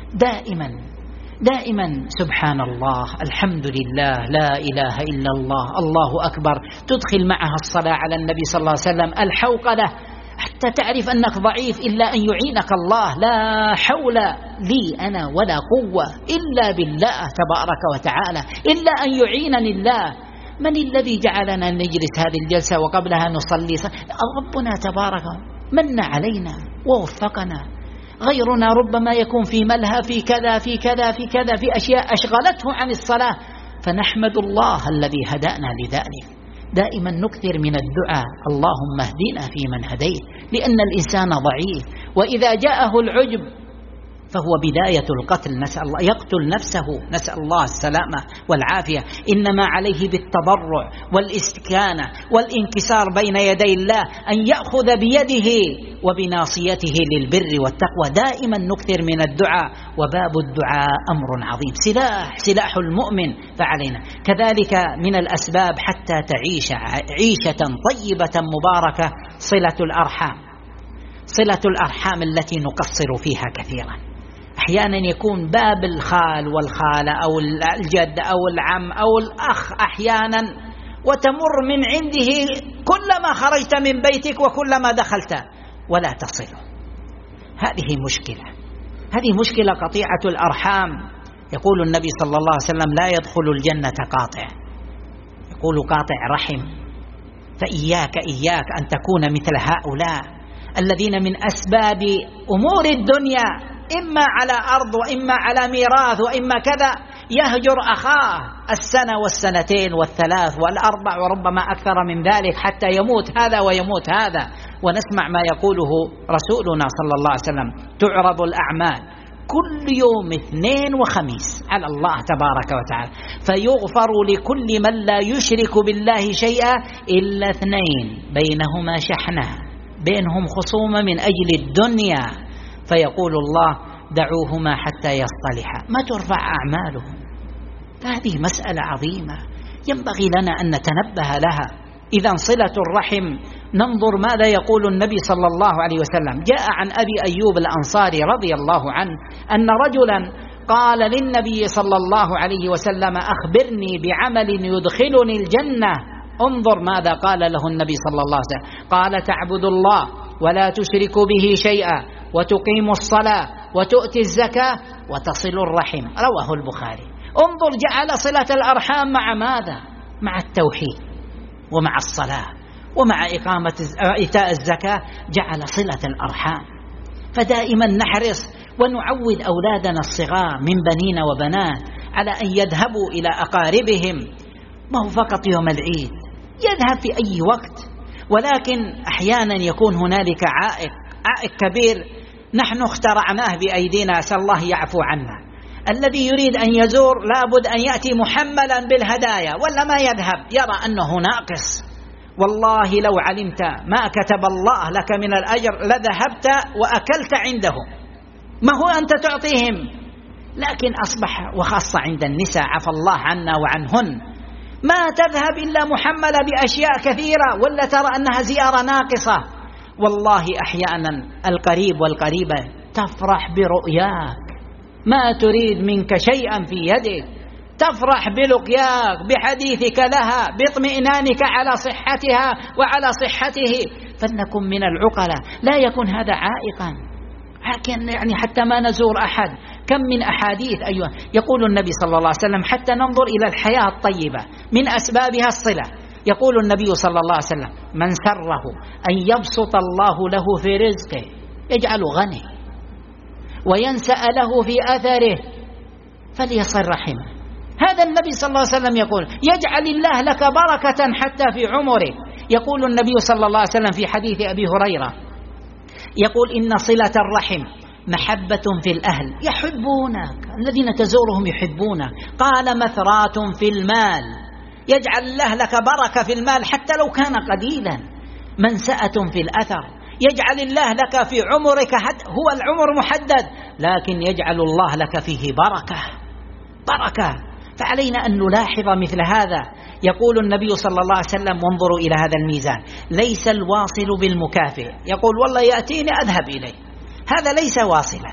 دائما سبحان الله، الحمد لله، لا إله إلا الله، الله أكبر. تدخل معها الصلاة على النبي صلى الله عليه وسلم، الحوقلة، حتى تعرف أنك ضعيف إلا أن يعينك الله. لا حول لي أنا ولا قوة إلا بالله تبارك وتعالى، إلا أن يعينني الله. من الذي جعلنا نجلس هذه الجلسة وقبلها نصلي؟ ربنا تبارك من علينا ووفقنا. غيرنا ربما يكون في ملهى، في كذا في كذا في كذا، في أشياء أشغلته عن الصلاة، فنحمد الله الذي هدانا لذلك. دائما نكثر من الدعاء: اللهم اهدنا فيمن هديت، لأن الإنسان ضعيف، وإذا جاءه العجب فهو بداية القتل، نسأل الله، يقتل نفسه، نسأل الله السلامة والعافية. إنما عليه بالتضرع والاستكانة والانكسار بين يدي الله، أن يأخذ بيده وبناصيته للبر والتقوى. دائما نكثر من الدعاء، وباب الدعاء أمر عظيم، سلاح المؤمن. فعلينا كذلك من الأسباب حتى تعيش عيشة طيبة مباركة صلة الأرحام التي نقصر فيها كثيرا. أحيانا يكون باب الخال والخالة أو الجد أو العم أو الأخ أحيانا، وتمر من عنده كلما خرجت من بيتك وكلما دخلت ولا تصل. هذه مشكلة قطيعة الأرحام. يقول النبي صلى الله عليه وسلم: لا يدخل الجنة قاطع، يقول قاطع رحم. فإياك أن تكون مثل هؤلاء الذين من أسباب أمور الدنيا، إما على أرض وإما على ميراث وإما كذا، يهجر أخاه السنة والسنتين والثلاث والأربع وربما أكثر من ذلك حتى يموت هذا ويموت هذا. ونسمع ما يقوله رسولنا صلى الله عليه وسلم: تعرض الأعمال كل يوم اثنين وخميس على الله تبارك وتعالى، فيغفر لكل من لا يشرك بالله شيئا إلا اثنين بينهما شحنة، بينهم خصومة من أجل الدنيا، فيقول الله: دعوهما حتى يصطلحا، ما ترفع أعمالهم. هذه مسألة عظيمة ينبغي لنا أن نتنبه لها. إذا صلة الرحم، ننظر ماذا يقول النبي صلى الله عليه وسلم. جاء عن أبي أيوب الأنصاري رضي الله عنه أن رجلا قال للنبي صلى الله عليه وسلم: أخبرني بعمل يدخلني الجنة. انظر ماذا قال له النبي صلى الله عليه وسلم، قال: تعبد الله ولا تشرك به شيئا، وتقيم الصلاة، وتؤتي الزكاة، وتصل الرحم. رواه البخاري. انظر، جعل صلة الأرحام مع ماذا؟ مع التوحيد ومع الصلاة ومع إيتاء الزكاة، جعل صلة الأرحام. فدائما نحرص ونعود أولادنا الصغار من بنين وبنات على أن يذهبوا إلى أقاربهم، ما هو فقط يوم العيد، يذهب في أي وقت، ولكن أحيانا يكون هنالك عائق كبير نحن اخترعناه بأيدينا، أسأل الله يعفو عنا. الذي يريد أن يزور لابد أن يأتي محملا بالهدايا، ولا ما يذهب، يرى أنه ناقص. والله لو علمت ما كتب الله لك من الأجر لذهبت وأكلت عندهم، ما هو أنت تعطيهم. لكن أصبح وخاصة عند النساء، عفى الله عنا وعنهن، ما تذهب إلا محملة بأشياء كثيرة، ولا ترى أنها زيارة ناقصة. والله أحيانا القريب والقريبة تفرح برؤياك، ما تريد منك شيئا في يدك، تفرح بلقياك، بحديثك لها، باطمئنانك على صحتها وعلى صحته، فلنكن من العقلاء، لا يكون هذا عائقا. يعني حتى ما نزور أحد، كم من أحاديث أيها يقول النبي صلى الله عليه وسلم حتى ننظر إلى الحياة الطيبة من أسبابها الصلة. يقول النبي صلى الله عليه وسلم: من سره أن يبسط الله له في رزقه يجعل غني وينسأ له في أثره فليصل رحمه. هذا النبي صلى الله عليه وسلم يقول: يجعل الله لك بركة حتى في عمرك. يقول النبي صلى الله عليه وسلم في حديث أبي هريرة يقول: إن صلة الرحم محبة في الأهل يحبونك، الذين تزورهم يحبونك. قال: مثرات في المال، يجعل الله لك بركة في المال حتى لو كان قليلا. منسأة في الأثر، يجعل الله لك في عمرك، هو العمر محدد لكن يجعل الله لك فيه بركة. فعلينا أن نلاحظ مثل هذا. يقول النبي صلى الله عليه وسلم: وانظروا إلى هذا الميزان، ليس الواصل بالمكافئ. يقول: والله يأتيني أذهب إليه، هذا ليس واصلا.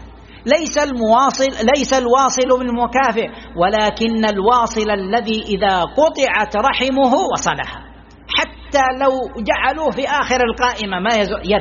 ليس الواصل بالمكافئ، ولكن الواصل الذي إذا قطعت رحمه وصلها، حتى لو جعلوه في آخر القائمة ما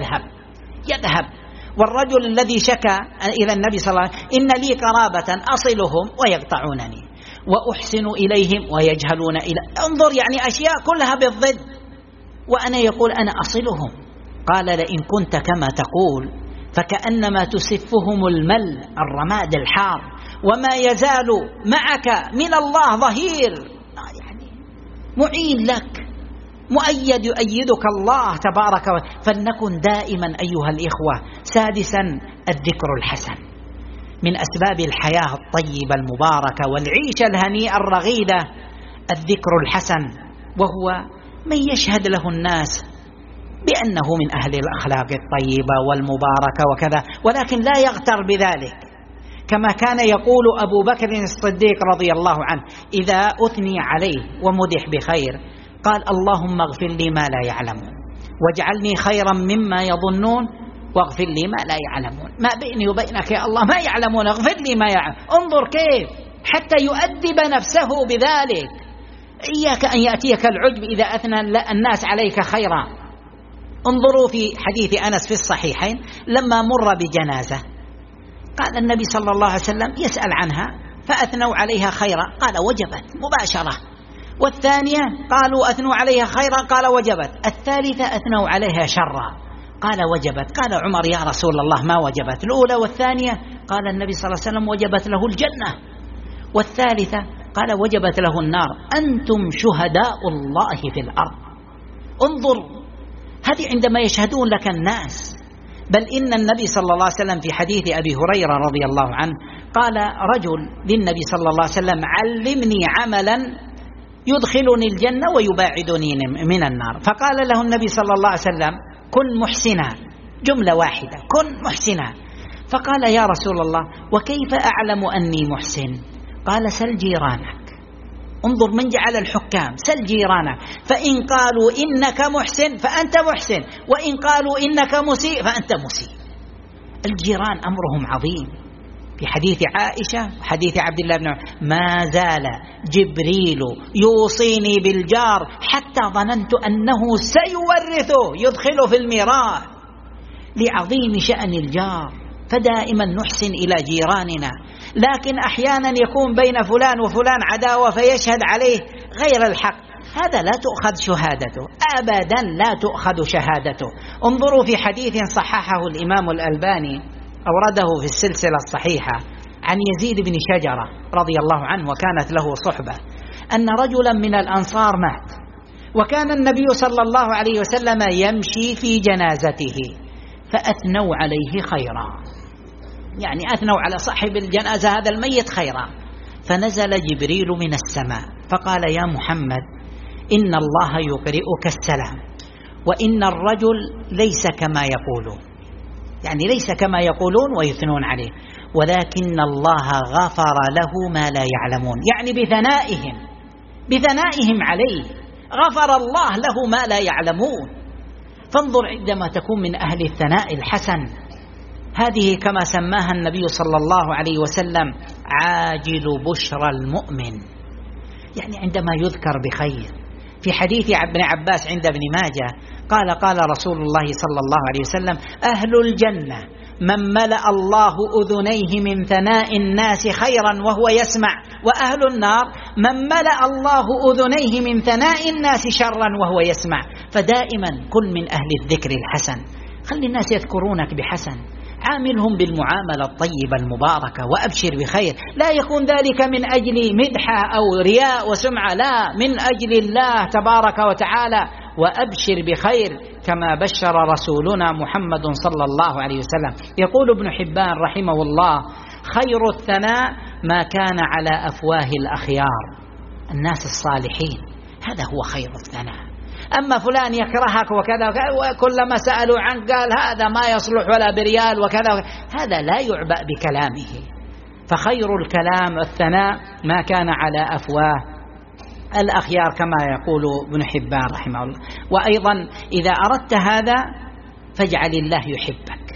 يذهب. والرجل الذي شكى إلى النبي صلى الله عليه وسلم: إن لي قرابة أصلهم ويقطعونني وأحسن إليهم ويجهلون انظر، يعني أشياء كلها بالضد، وأنا يقول أنا أصلهم. قال: لئن كنت كما تقول فكأنما تسفهم المل الرماد الحار، وما يزال معك من الله ظهير، يعني معين لك، مؤيد يؤيدك الله تبارك وتعالى. فلنكن دائما أيها الإخوة. سادسا: الذكر الحسن من أسباب الحياة الطيبة المباركة والعيشة الهنيئة الرغيدة. الذكر الحسن، وهو من يشهد له الناس بأنه من أهل الأخلاق الطيبة والمباركة وكذا، ولكن لا يغتر بذلك، كما كان يقول أبو بكر الصديق رضي الله عنه إذا أثني عليه ومدح بخير قال: اللهم اغفر لي ما لا يعلمون واجعلني خيرا مما يظنون واغفر لي ما لا يعلمون. ما بيني وبينك يا الله ما يعلمون، اغفر لي ما يعلمون. انظر كيف حتى يؤدب نفسه بذلك. إياك أن يأتيك العجب إذا أثنى الناس عليك خيرا. انظروا في حديث أنس في الصحيحين لما مر بجنازة، قال النبي صلى الله عليه وسلم يسأل عنها فأثنوا عليها خيرا قال: وجبت مباشرة. والثانية قالوا أثنوا عليها خيرا قال: وجبت. الثالثة أثنوا عليها شرا قال: وجبت. قال عمر: يا رسول الله ما وجبت الأولى والثانية؟ قال النبي صلى الله عليه وسلم: وجبت له الجنة. والثالثة قال: وجبت له النار. أنتم شهداء الله في الأرض. انظر، هذه عندما يشهدون لك الناس. بل إن النبي صلى الله عليه وسلم في حديث أبي هريرة رضي الله عنه قال رجل للنبي صلى الله عليه وسلم: علمني عملا يدخلني الجنة ويباعدني من النار. فقال له النبي صلى الله عليه وسلم: كن محسنا. جملة واحدة: كن محسنا. فقال: يا رسول الله وكيف أعلم أني محسن؟ قال: سل جيرانك. انظر من جعل الحكام، سل جيرانك، فإن قالوا إنك محسن فأنت محسن، وإن قالوا إنك مسيء فأنت مسيء. الجيران أمرهم عظيم. في حديث عائشة وحديث عبد الله بن عمر: ما زال جبريل يوصيني بالجار حتى ظننت أنه سيورثه، يدخل في الميراث، لعظيم شأن الجار. فدائما نحسن إلى جيراننا. لكن أحيانا يكون بين فلان وفلان عداوة فيشهد عليه غير الحق، هذا لا تؤخذ شهادته أبدا، لا تؤخذ شهادته. انظروا في حديث صححه الإمام الألباني أورده في السلسلة الصحيحة عن يزيد بن شجرة رضي الله عنه وكانت له صحبة، أن رجلا من الأنصار مات، وكان النبي صلى الله عليه وسلم يمشي في جنازته فأثنوا عليه خيرا، يعني أثنوا على صاحب الجنازة هذا الميت خيرا. فنزل جبريل من السماء فقال: يا محمد إن الله يقرئك السلام، وإن الرجل ليس كما يقولون، يعني ليس كما يقولون ويثنون عليه، ولكن الله غفر له ما لا يعلمون، يعني بثنائهم عليه غفر الله له ما لا يعلمون. فانظر عندما تكون من أهل الثناء الحسن، هذه كما سماها النبي صلى الله عليه وسلم عاجل بشرى المؤمن. يعني عندما يذكر بخير. في حديث ابن عباس عند ابن ماجه قال رسول الله صلى الله عليه وسلم: أهل الجنة من ملأ الله أذنيه من ثناء الناس خيرا وهو يسمع، وأهل النار من ملأ الله أذنيه من ثناء الناس شرا وهو يسمع. فدائما كن من أهل الذكر الحسن، خلي الناس يذكرونك بحسن، عاملهم بالمعاملة الطيبة المباركة وأبشر بخير. لا يكون ذلك من أجل مدحة أو رياء وسمعة، لا، من أجل الله تبارك وتعالى، وأبشر بخير كما بشر رسولنا محمد صلى الله عليه وسلم. يقول ابن حبان رحمه الله: خير الثناء ما كان على أفواه الأخيار، الناس الصالحين، هذا هو خير الثناء. أما فلان يكرهك وكذا وكلما سألوا عنه قال هذا ما يصلح ولا بريال وكذا، هذا لا يعبأ بكلامه. فخير الكلام الثناء ما كان على أفواه الأخيار كما يقول ابن حبان رحمه الله. وأيضا إذا أردت هذا فاجعل الله يحبك.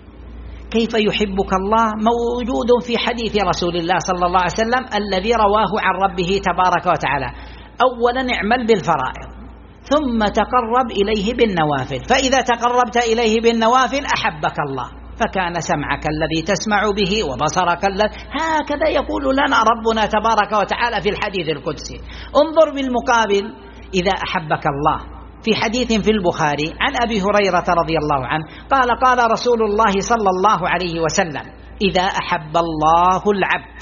كيف يحبك الله؟ موجود في حديث رسول الله صلى الله عليه وسلم الذي رواه عن ربه تبارك وتعالى: أولا اعمل بالفرائض ثم تقرب إليه بالنوافل، فإذا تقربت إليه بالنوافل أحبك الله، فكان سمعك الذي تسمع به وبصرك الذي، هكذا يقول لنا ربنا تبارك وتعالى في الحديث القدسي. انظر بالمقابل إذا أحبك الله في حديث في البخاري عن أبي هريرة رضي الله عنه قال رسول الله صلى الله عليه وسلم: إذا أحب الله العبد،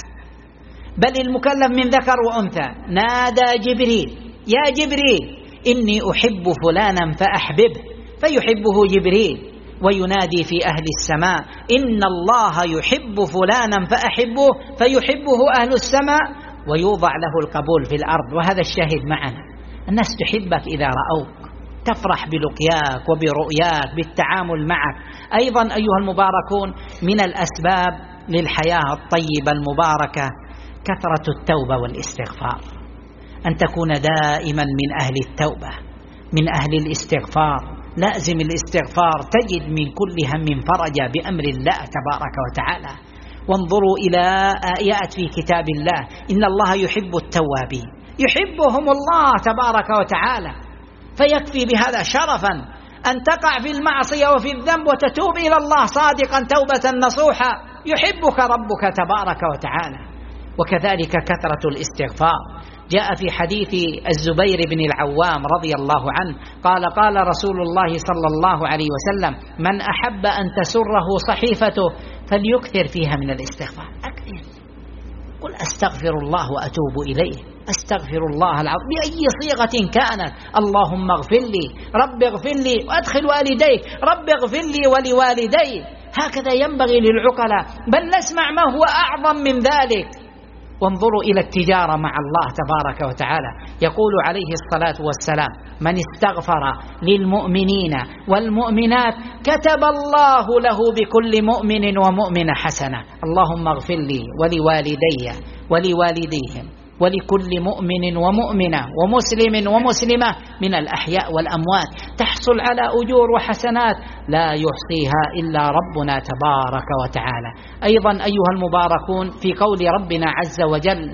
بل المكلف من ذكر وأنثى، نادى جبريل: يا جبريل إني أحب فلانا فأحببه، فيحبه جبريل، وينادي في أهل السماء: إن الله يحب فلانا فأحبه، فيحبه أهل السماء، ويوضع له القبول في الأرض. وهذا الشاهد معنا، الناس تحبك إذا رأوك، تفرح بلقياك وبرؤياك بالتعامل معك. أيضا أيها المباركون من الأسباب للحياة الطيبة المباركة كثرة التوبة والاستغفار، أن تكون دائما من أهل التوبة، من أهل الاستغفار. لازم الاستغفار تجد من كل هم فرجا بأمر الله تبارك وتعالى. وانظروا إلى آيات في كتاب الله: إن الله يحب التوابين، يحبهم الله تبارك وتعالى. فيكفي بهذا شرفا أن تقع في المعصية وفي الذنب وتتوب إلى الله صادقا توبة نصوحا، يحبك ربك تبارك وتعالى. وكذلك كثرة الاستغفار. جاء في حديث الزبير بن العوام رضي الله عنه قال رسول الله صلى الله عليه وسلم: من أحب أن تسره صحيفته فليكثر فيها من الاستغفار. أكثر، قل أستغفر الله وأتوب إليه، أستغفر الله العظيم بأي صيغة كانت. اللهم اغفر لي، رب اغفر لي، وأدخل والديك، رب اغفر لي ولوالدي. هكذا ينبغي للعقلاء، بل نسمع ما هو أعظم من ذلك. وانظروا إلى التجارة مع الله تبارك وتعالى، يقول عليه الصلاة والسلام: من استغفر للمؤمنين والمؤمنات كتب الله له بكل مؤمن ومؤمنة حسنة. اللهم اغفر لي ولوالدي ولوالديهم ولكل مؤمن ومؤمنة ومسلم ومسلمة من الأحياء والأموات، تحصل على أجور وحسنات لا يحصيها إلا ربنا تبارك وتعالى. أيضا أيها المباركون في قول ربنا عز وجل: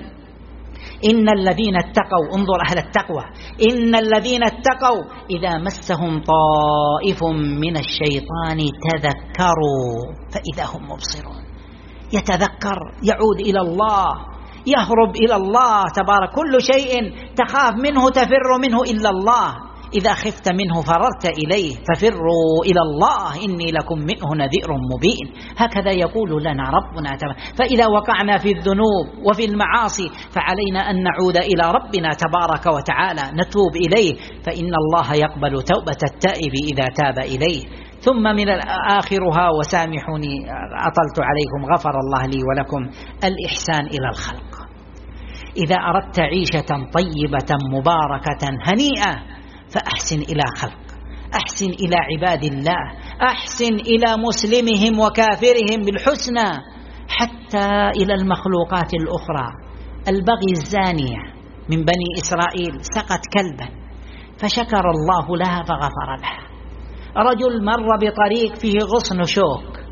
إن الذين اتقوا، انظر أهل التقوى، إن الذين اتقوا إذا مسهم طائف من الشيطان تذكروا فإذا هم مبصرون. يتذكر، يعود إلى الله، يهرب إلى الله تبارك. كل شيء تخاف منه تفر منه إلا الله، إذا خفت منه فررت إليه، ففروا إلى الله إني لكم منه نذير مبين. هكذا يقول لنا ربنا تبارك. فإذا وقعنا في الذنوب وفي المعاصي فعلينا أن نعود إلى ربنا تبارك وتعالى، نتوب إليه، فإن الله يقبل توبة التائب إذا تاب إليه. ثم من آخرها، وسامحوني أطلت عليكم غفر الله لي ولكم، الإحسان إلى الخلق. إذا أردت عيشة طيبة مباركة هنيئة فأحسن إلى خلق، أحسن إلى عباد الله، أحسن إلى مسلمهم وكافرهم بالحسنى، حتى إلى المخلوقات الأخرى. البغي الزانية من بني إسرائيل سقت كلبا فشكر الله لها فغفر لها. رجل مر بطريق فيه غصن شوك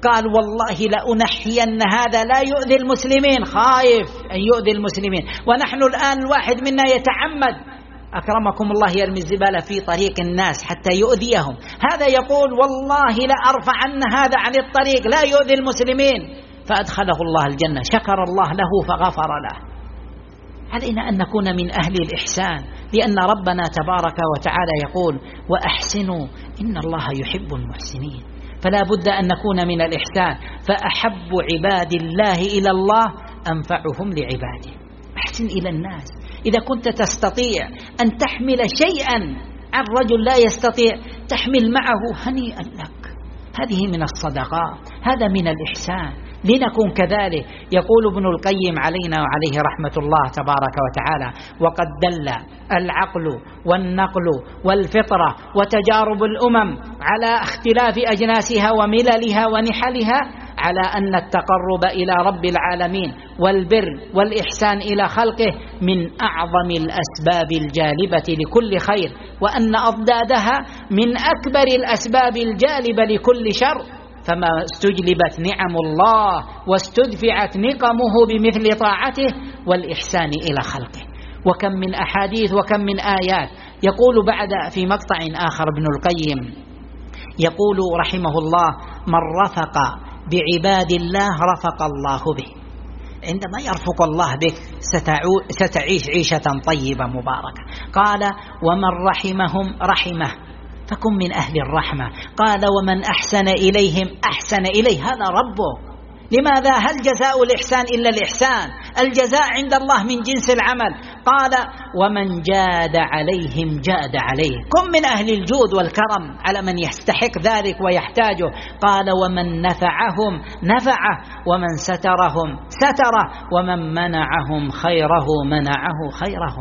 قال والله لأنحين هذا لا يؤذي المسلمين، خايف أن يؤذي المسلمين. ونحن الآن الواحد منا يتعمد أكرمكم الله يرمي الزبالة في طريق الناس حتى يؤذيهم، هذا يقول والله لأرفعن هذا عن الطريق لا يؤذي المسلمين، فأدخله الله الجنة، شكر الله له فغفر له. علينا أن نكون من أهل الإحسان، لأن ربنا تبارك وتعالى يقول وأحسنوا إن الله يحب المحسنين، فلا بد أن نكون من الإحسان. فأحب عباد الله إلى الله أنفعهم لعباده. أحسن إلى الناس. إذا كنت تستطيع أن تحمل شيئا عن رجل لا يستطيع تحمل معه هنيئا لك، هذه من الصدقات، هذا من الإحسان، لنكون كذلك. يقول ابن القيم علينا وعليه رحمة الله تبارك وتعالى وقد دل العقل والنقل والفطرة وتجارب الأمم على اختلاف أجناسها ومللها ونحلها على أن التقرب إلى رب العالمين والبر والإحسان إلى خلقه من أعظم الأسباب الجالبة لكل خير، وأن أضدادها من أكبر الأسباب الجالبة لكل شر. فما استجلبت نعم الله واستدفعت نقمه بمثل طاعته والإحسان إلى خلقه. وكم من أحاديث وكم من آيات. يقول بعد في مقطع آخر ابن القيم يقول رحمه الله من رفق بعباد الله رفق الله به. عندما يرفق الله بك ستعيش عيشة طيبة مباركة. قال ومن رحمهم رحمه، فكن من أهل الرحمة. قال ومن أحسن إليهم أحسن إليه، هذا ربه. لماذا؟ هل جزاء الإحسان إلا الإحسان؟ الجزاء عند الله من جنس العمل. قال ومن جاد عليهم جاد عليه، كن من أهل الجود والكرم على من يستحق ذلك ويحتاجه. قال ومن نفعهم نفعه، ومن سترهم ستره، ومن منعهم خيره منعه خيره.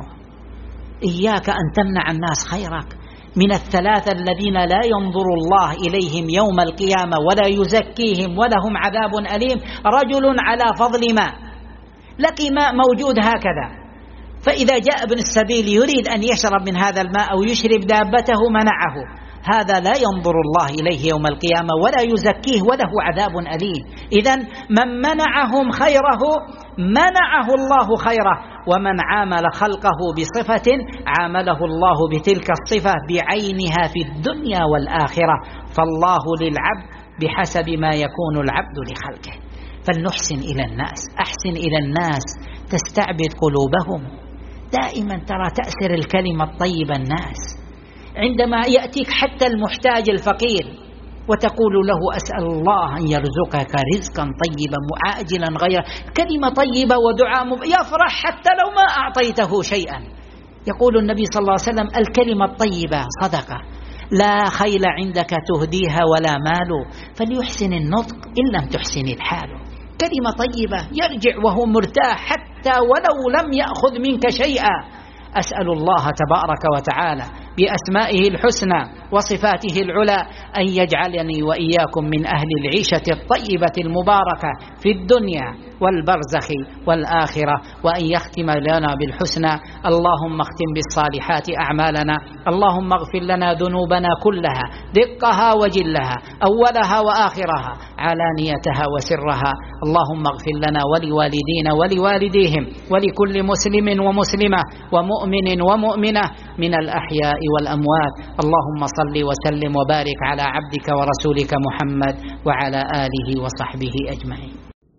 إياك أن تمنع الناس خيرك. من الثلاثة الذين لا ينظر الله إليهم يوم القيامة ولا يزكيهم ولهم عذاب أليم رجل على فضل ماء، لقي ماء موجود هكذا، فإذا جاء ابن السبيل يريد أن يشرب من هذا الماء أو يشرب دابته منعه، هذا لا ينظر الله إليه يوم القيامة ولا يزكيه وله عذاب أليم. إذن من منعهم خيره منعه الله خيره، ومن عامل خلقه بصفة عامله الله بتلك الصفة بعينها في الدنيا والآخرة. فالله للعبد بحسب ما يكون العبد لخلقه. فلنحسن إلى الناس، أحسن إلى الناس تستعبد قلوبهم. دائما ترى تأثر الكلمة الطيبة الناس. عندما يأتيك حتى المحتاج الفقير وتقول له أسأل الله أن يرزقك رزقا طيبا عاجلا غير، كلمة طيبة ودعاء يفرح حتى لو ما أعطيته شيئا. يقول النبي صلى الله عليه وسلم الكلمة الطيبة صدقة، لا خيل عندك تهديها ولا مال، فليحسن النطق إن لم تحسن الحال. كلمة طيبة يرجع وهو مرتاح حتى ولو لم يأخذ منك شيئا. أسأل الله تبارك وتعالى بأسمائه الحسنى وصفاته العلى أن يجعلني وإياكم من أهل العيشة الطيبة المباركة في الدنيا والبرزخ والآخرة، وأن يختم لنا بالحسنى. اللهم اختم بالصالحات أعمالنا، اللهم اغفر لنا ذنوبنا كلها دقها وجلها أولها وآخرها علانيتها وسرها. اللهم اغفر لنا ولوالدينا ولوالديهم ولكل مسلم ومسلمة ومؤمن ومؤمنة من الأحياء والأموات. اللهم صل وسلم وبارك على عبدك ورسولك محمد وعلى آله وصحبه أجمعين.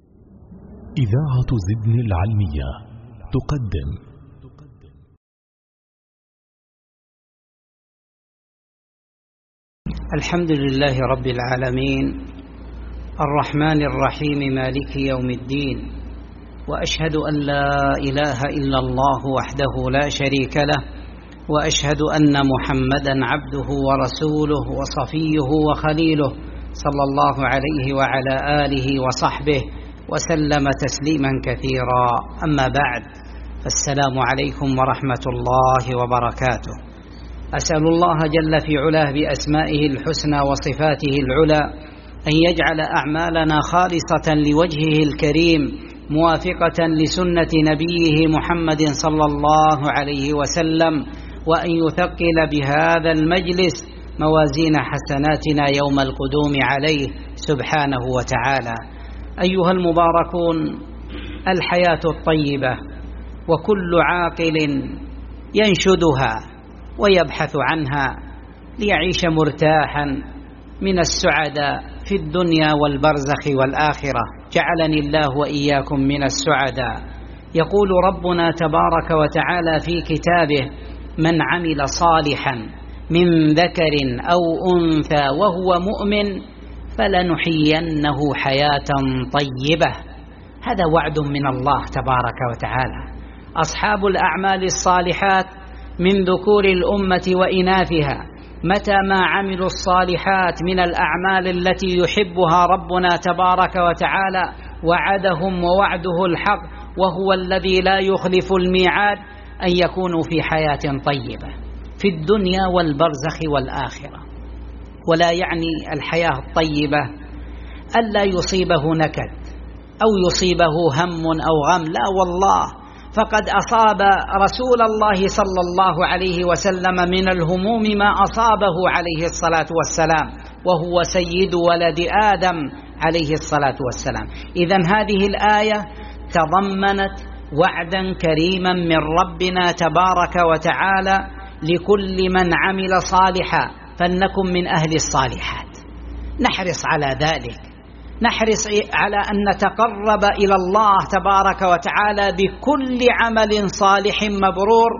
إذاعة زدن العلمية تقدم الحمد لله رب العالمين الرحمن الرحيم مالك يوم الدين، وأشهد أن لا إله إلا الله وحده لا شريك له، وأشهد أن محمدا عبده ورسوله وصفيه وخليله صلى الله عليه وعلى آله وصحبه وسلم تسليما كثيرا. أما بعد، فالسلام عليكم ورحمة الله وبركاته. أسأل الله جل في علاه بأسمائه الحسنى وصفاته العلى أن يجعل أعمالنا خالصة لوجهه الكريم موافقة لسنة نبيه محمد صلى الله عليه وسلم، وأن يثقل بهذا المجلس موازين حسناتنا يوم القدوم عليه سبحانه وتعالى. أيها المباركون، الحياة الطيبة وكل عاقل ينشدها ويبحث عنها ليعيش مرتاحا من السعداء في الدنيا والبرزخ والآخرة، جعلني الله وإياكم من السعداء. يقول ربنا تبارك وتعالى في كتابه: من عمل صالحا من ذكر أو أنثى وهو مؤمن فلنحيينه حياة طيبة. هذا وعد من الله تبارك وتعالى. أصحاب الأعمال الصالحات من ذكور الأمة وإناثها متى ما عملوا الصالحات من الأعمال التي يحبها ربنا تبارك وتعالى وعدهم ووعده الحق، وهو الذي لا يخلف الميعاد، أن يكونوا في حياة طيبة في الدنيا والبرزخ والآخرة. ولا يعني الحياة الطيبة ألا يصيبه نكد أو يصيبه هم أو غم، لا والله، فقد أصاب رسول الله صلى الله عليه وسلم من الهموم ما أصابه عليه الصلاة والسلام، وهو سيد ولد آدم عليه الصلاة والسلام. إذن هذه الآية تضمنت وعدا كريما من ربنا تبارك وتعالى لكل من عمل صالحا، فلنكن من أهل الصالحات. نحرص على ذلك، نحرص على أن نتقرب إلى الله تبارك وتعالى بكل عمل صالح مبرور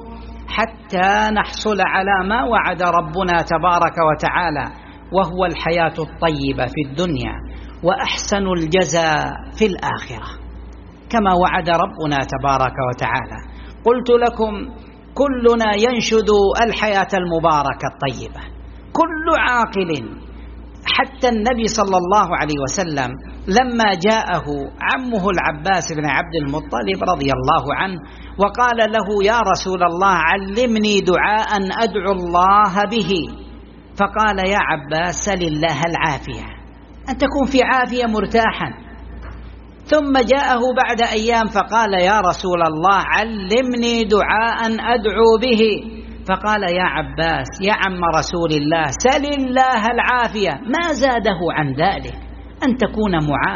حتى نحصل على ما وعد ربنا تبارك وتعالى، وهو الحياة الطيبة في الدنيا وأحسن الجزاء في الآخرة كما وعد ربنا تبارك وتعالى. قلت لكم كلنا ينشد الحياة المباركة الطيبة، كل عاقل. حتى النبي صلى الله عليه وسلم لما جاءه عمه العباس بن عبد المطلب رضي الله عنه وقال له: يا رسول الله علمني دعاء أدعو الله به، فقال: يا عباس سل الله العافية، أن تكون في عافية مرتاحا. ثم جاءه بعد أيام فقال: يا رسول الله علمني دعاء أدعو به، فقال: يا عباس يا عم رسول الله سل الله العافية. ما زاده عن ذلك، أن تكون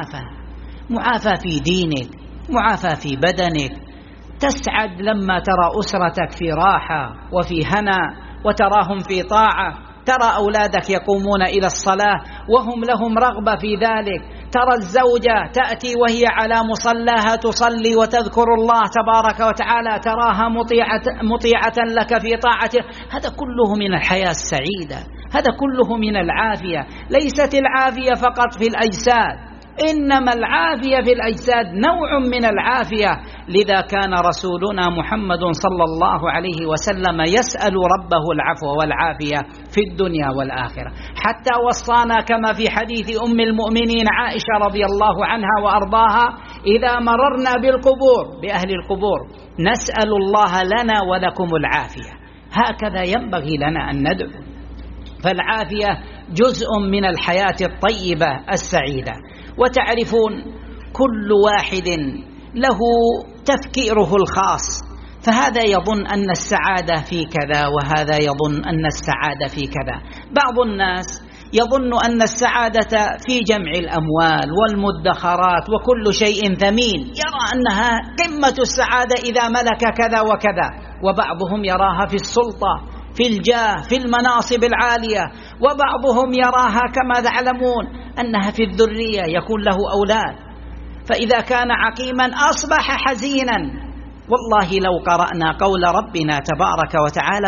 معافى في دينك، معافى في بدنك، تسعد لما ترى أسرتك في راحة وفي هنا وتراهم في طاعة، ترى أولادك يقومون إلى الصلاة وهم لهم رغبة في ذلك، ترى الزوجة تأتي وهي على مصلاها تصلي وتذكر الله تبارك وتعالى، تراها مطيعة لك في طاعته. هذا كله من الحياة السعيدة، هذا كله من العافية. ليست العافية فقط في الأجساد، إنما العافية في الأجساد نوع من العافية. لذا كان رسولنا محمد صلى الله عليه وسلم يسأل ربه العفو والعافية في الدنيا والآخرة، حتى وصانا كما في حديث أم المؤمنين عائشة رضي الله عنها وأرضاها: إذا مررنا بالقبور، بأهل القبور، نسأل الله لنا ولكم العافية. هكذا ينبغي لنا أن ندعو. فالعافية جزء من الحياة الطيبة السعيدة. وتعرفون كل واحد له تفكيره الخاص، فهذا يظن أن السعادة في كذا وهذا يظن أن السعادة في كذا. بعض الناس يظن أن السعادة في جمع الأموال والمدخرات وكل شيء ثمين، يرى أنها قمة السعادة إذا ملك كذا وكذا. وبعضهم يراها في السلطة، في الجاه، في المناصب العالية. وبعضهم يراها كما تعلمون أنها في الذرية، يكون له أولاد، فإذا كان عقيما أصبح حزينا. والله لو قرأنا قول ربنا تبارك وتعالى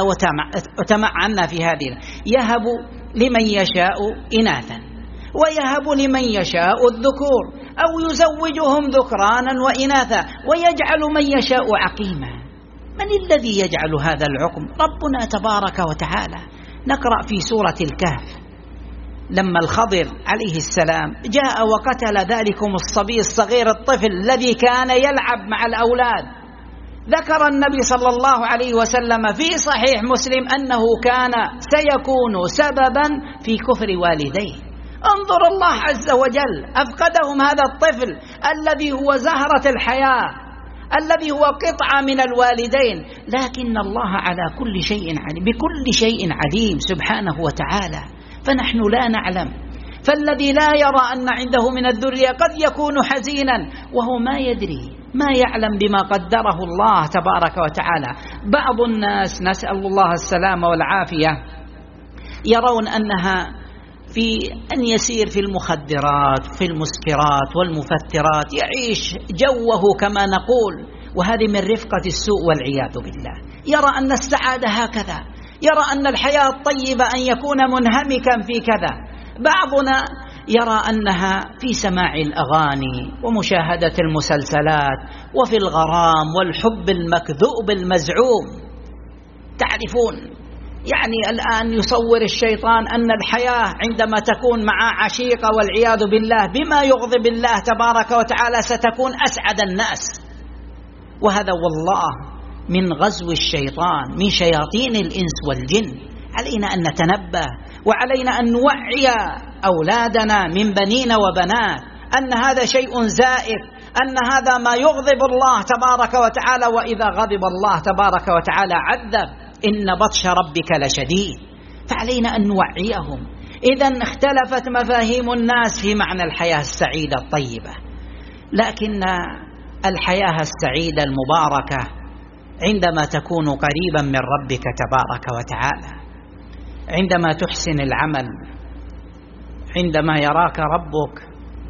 وتمعنا في هذه: يهب لمن يشاء إناثا ويهب لمن يشاء الذكور أو يزوجهم ذكرانا وإناثا ويجعل من يشاء عقيما. من الذي يجعل هذا العقم؟ ربنا تبارك وتعالى. نقرأ في سورة الكهف لما الخضر عليه السلام جاء وقتل ذلكم الصبي الصغير الطفل الذي كان يلعب مع الأولاد، ذكر النبي صلى الله عليه وسلم في صحيح مسلم أنه كان سيكون سببا في كفر والديه. انظر الله عز وجل، أفقدهم هذا الطفل الذي هو زهرة الحياة، الذي هو قطعة من الوالدين، لكن الله على كل شيء عليم، بكل شيء عليم سبحانه وتعالى. فنحن لا نعلم، فالذي لا يرى أن عنده من الذرية قد يكون حزينا وهو ما يدري، ما يعلم بما قدره الله تبارك وتعالى. بعض الناس نسأل الله السلامة والعافية يرون أنها في أن يسير في المخدرات في المسكرات والمفترات، يعيش جوه كما نقول، وهذه من رفقة السوء والعياذ بالله. يرى أن السعادة هكذا، يرى أن الحياة الطيبة أن يكون منهمكا في كذا. بعضنا يرى أنها في سماع الأغاني ومشاهدة المسلسلات وفي الغرام والحب المكذوب المزعوم. تعرفون يعني الآن يصور الشيطان أن الحياة عندما تكون مع عشيقة والعياذ بالله بما يغضب الله تبارك وتعالى ستكون أسعد الناس، وهذا والله من غزو الشيطان من شياطين الإنس والجن. علينا أن نتنبه، وعلينا أن نوعي أولادنا من بنين وبنات أن هذا شيء زائف، أن هذا ما يغضب الله تبارك وتعالى، وإذا غضب الله تبارك وتعالى عذب، إن بطش ربك لشديد. فعلينا أن نوعيهم. إذن اختلفت مفاهيم الناس في معنى الحياة السعيدة الطيبة، لكن الحياة السعيدة المباركة عندما تكون قريبا من ربك تبارك وتعالى، عندما تحسن العمل، عندما يراك ربك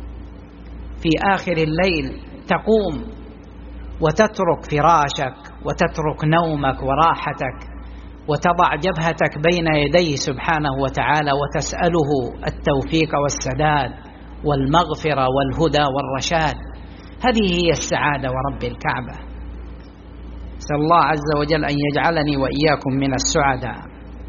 في آخر الليل تقوم وتترك فراشك وتترك نومك وراحتك وتضع جبهتك بين يديه سبحانه وتعالى وتسأله التوفيق والسداد والمغفرة والهدى والرشاد. هذه هي السعادة ورب الكعبة. أسأل الله عز وجل أن يجعلني وإياكم من السعداء.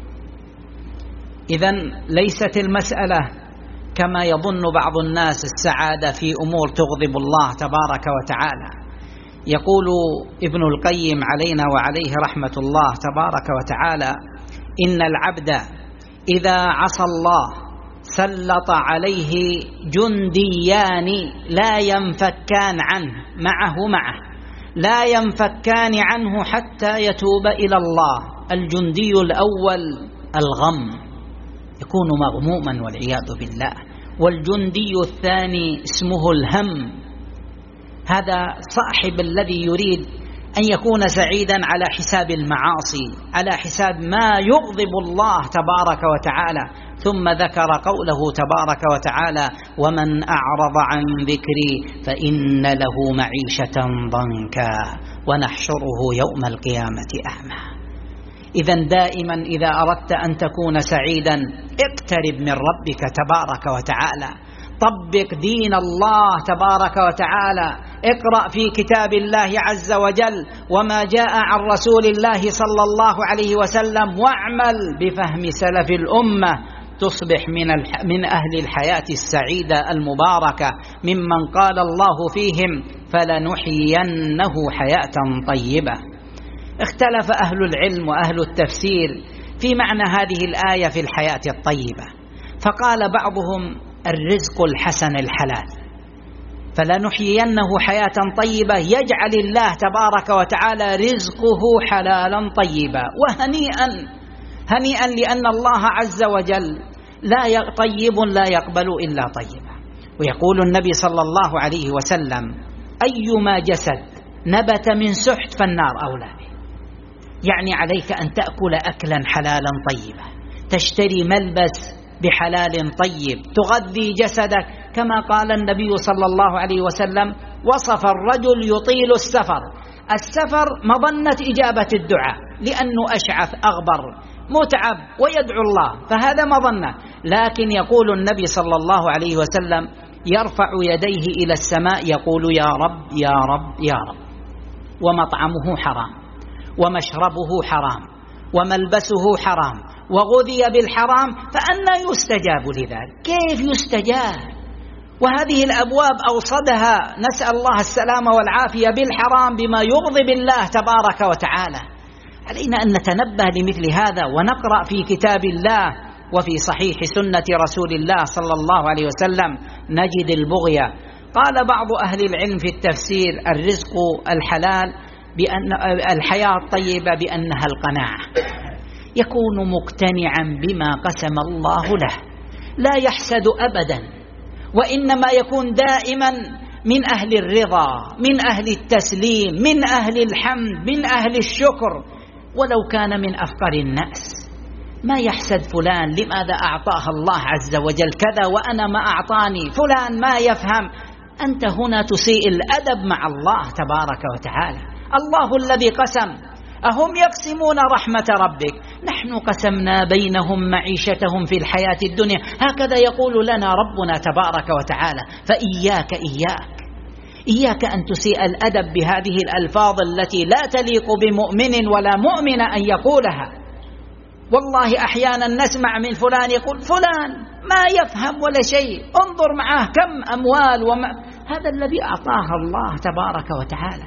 إذن ليست المسألة كما يظن بعض الناس السعادة في أمور تغضب الله تبارك وتعالى. يقول ابن القيم علينا وعليه رحمة الله تبارك وتعالى: إن العبد إذا عصى الله سلط عليه جنديان لا ينفكان عنه معه لا ينفكان عنه حتى يتوب إلى الله. الجندي الأول الغم، يكون مغموما والعياذ بالله، والجندي الثاني اسمه الهم. هذا صاحب الذي يريد أن يكون سعيدا على حساب المعاصي، على حساب ما يغضب الله تبارك وتعالى. ثم ذكر قوله تبارك وتعالى: ومن أعرض عن ذكري فإن له معيشة ضنكا ونحشره يوم القيامة أعمى. إذن دائما إذا أردت أن تكون سعيدا اقترب من ربك تبارك وتعالى، طبق دين الله تبارك وتعالى، اقرأ في كتاب الله عز وجل وما جاء عن رسول الله صلى الله عليه وسلم، واعمل بفهم سلف الأمة، تصبح من أهل الحياة السعيدة المباركة، ممن قال الله فيهم: فلنحيينه حياة طيبة. اختلف أهل العلم وأهل التفسير في معنى هذه الآية في الحياة الطيبة، فقال بعضهم: الرزق الحسن الحلال، فلنحيينه حياة طيبة يجعل الله تبارك وتعالى رزقه حلالا طيبا. وهنيئا لأن الله عز وجل طيب لا يقبل إلا طيبا. ويقول النبي صلى الله عليه وسلم: أيما جسد نبت من سحت فالنار أولى به. يعني عليك أن تأكل أكلا حلالا طيبا، تشتري ملبس بحلال طيب، تغذي جسدك، كما قال النبي صلى الله عليه وسلم: وصف الرجل يطيل السفر مظنة إجابة الدعاء، لأنه أشعث أغبر متعب ويدعو الله، فهذا مظنة. لكن يقول النبي صلى الله عليه وسلم: يرفع يديه إلى السماء يقول: يا رب يا رب يا رب. ومطعمه حرام، ومشربه حرام، وملبسه حرام، وغذي بالحرام، فأنى يستجاب لذلك؟ كيف يستجاب؟ وهذه الأبواب أوصدها نسأل الله السلامة والعافية بالحرام بما يغضب الله تبارك وتعالى. علينا أن نتنبه لمثل هذا، ونقرأ في كتاب الله وفي صحيح سنة رسول الله صلى الله عليه وسلم، نجد البغي قال بعض أهل العلم في التفسير: الرزق الحلال بأن الحياة الطيبة بأنها القناعة، يكون مقتنعا بما قسم الله له، لا يحسد أبدا، وإنما يكون دائما من أهل الرضا، من أهل التسليم، من أهل الحمد، من أهل الشكر، ولو كان من أفقر الناس. ما يحسد فلان لماذا أعطاه الله عز وجل كذا وأنا ما أعطاني، فلان ما يفهم. أنت هنا تسيء الأدب مع الله تبارك وتعالى. الله الذي قسم، أهم يقسمون رحمة ربك؟ نحن قسمنا بينهم معيشتهم في الحياة الدنيا، هكذا يقول لنا ربنا تبارك وتعالى. إياك أن تسيء الأدب بهذه الألفاظ التي لا تليق بمؤمن ولا مؤمن أن يقولها. والله أحيانا نسمع من فلان يقول: فلان ما يفهم ولا شيء، انظر معه كم أموال هذا الذي أعطاه الله تبارك وتعالى.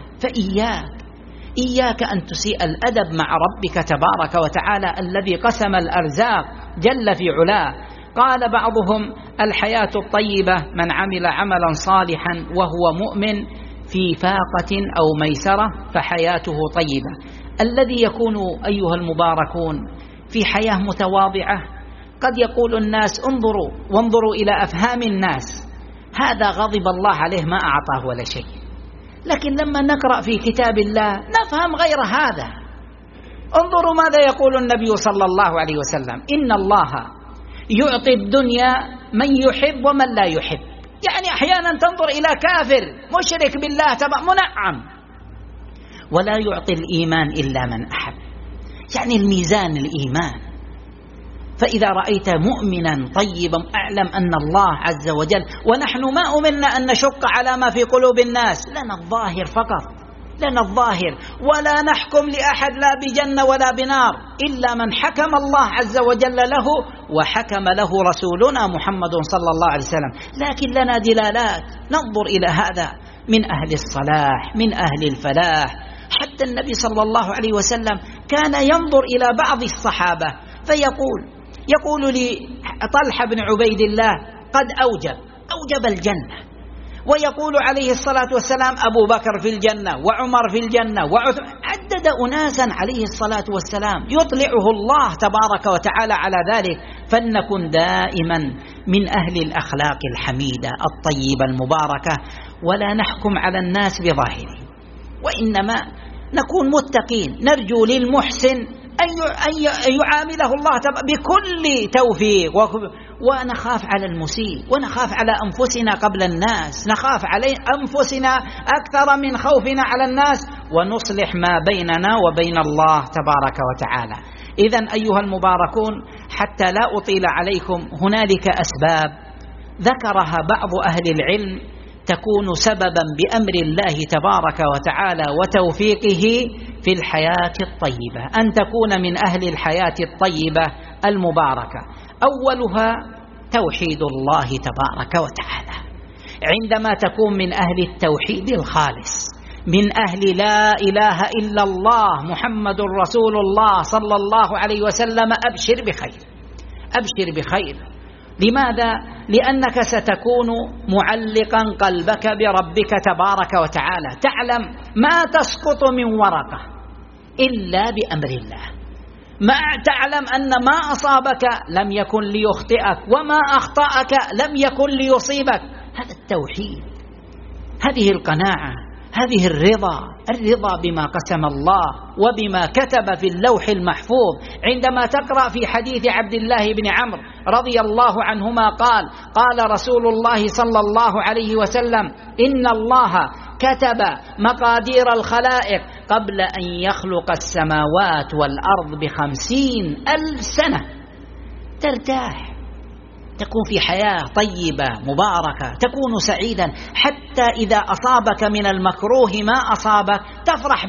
إياك أن تسيء الأدب مع ربك تبارك وتعالى الذي قسم الأرزاق جل في علاه. قال بعضهم: الحياة الطيبة من عمل عملا صالحا وهو مؤمن في فاقة أو ميسرة فحياته طيبة. الذي يكون أيها المباركون في حياة متواضعة، قد يقول الناس: وانظروا إلى أفهام الناس، هذا غضب الله عليه ما أعطاه ولا شيء. لكن لما نقرأ في كتاب الله نفهم غير هذا. انظروا ماذا يقول النبي صلى الله عليه وسلم: إن الله يعطي الدنيا من يحب ومن لا يحب. يعني أحيانا تنظر إلى كافر مشرك بالله منعم، ولا يعطي الإيمان إلا من أحب. يعني الميزان الإيمان. فإذا رأيت مؤمنا طيبا أعلم أن الله عز وجل، ونحن ما أمرنا أن نشق على ما في قلوب الناس، لنا الظاهر فقط، لنا الظاهر، ولا نحكم لأحد لا بجنة ولا بنار إلا من حكم الله عز وجل له وحكم له رسولنا محمد صلى الله عليه وسلم. لكن لنا دلالات ننظر إلى هذا من أهل الصلاح، من أهل الفلاح. حتى النبي صلى الله عليه وسلم كان ينظر إلى بعض الصحابة يقول لطلحة بن عبيد الله: قد أوجب الجنة. ويقول عليه الصلاة والسلام: أبو بكر في الجنة، وعمر في الجنة، وعثمان. عدد أناسا عليه الصلاة والسلام يطلعه الله تبارك وتعالى على ذلك. فلنكن دائما من أهل الأخلاق الحميدة الطيبة المباركة، ولا نحكم على الناس بظاهره، وإنما نكون متقين، نرجو للمحسن أن يعامله الله بكل توفيق، ونخاف على المسيء، ونخاف على أنفسنا قبل الناس، نخاف على أنفسنا أكثر من خوفنا على الناس، ونصلح ما بيننا وبين الله تبارك وتعالى. إذن أيها المباركون، حتى لا أطيل عليكم، هنالك أسباب ذكرها بعض أهل العلم تكون سببا بأمر الله تبارك وتعالى وتوفيقه في الحياة الطيبة، أن تكون من أهل الحياة الطيبة المباركة. أولها توحيد الله تبارك وتعالى. عندما تكون من أهل التوحيد الخالص، من أهل لا إله إلا الله محمد رسول الله صلى الله عليه وسلم، أبشر بخير. لماذا؟ لأنك ستكون معلقا قلبك بربك تبارك وتعالى، تعلم ما تسقط من ورقة إلا بأمر الله، ما تعلم أن ما أصابك لم يكن ليخطئك، وما أخطأك لم يكن ليصيبك. هذا التوحيد، هذه القناعة، هذه الرضا بما قسم الله وبما كتب في اللوح المحفوظ. عندما تقرأ في حديث عبد الله بن عمرو رضي الله عنهما قال رسول الله صلى الله عليه وسلم: إن الله كتب مقادير الخلائق قبل أن يخلق السماوات والأرض ب50,000 سنة. ترتاح، تكون في حياة طيبة مباركة، تكون سعيدا، حتى إذا أصابك من المكروه ما أصابك تفرح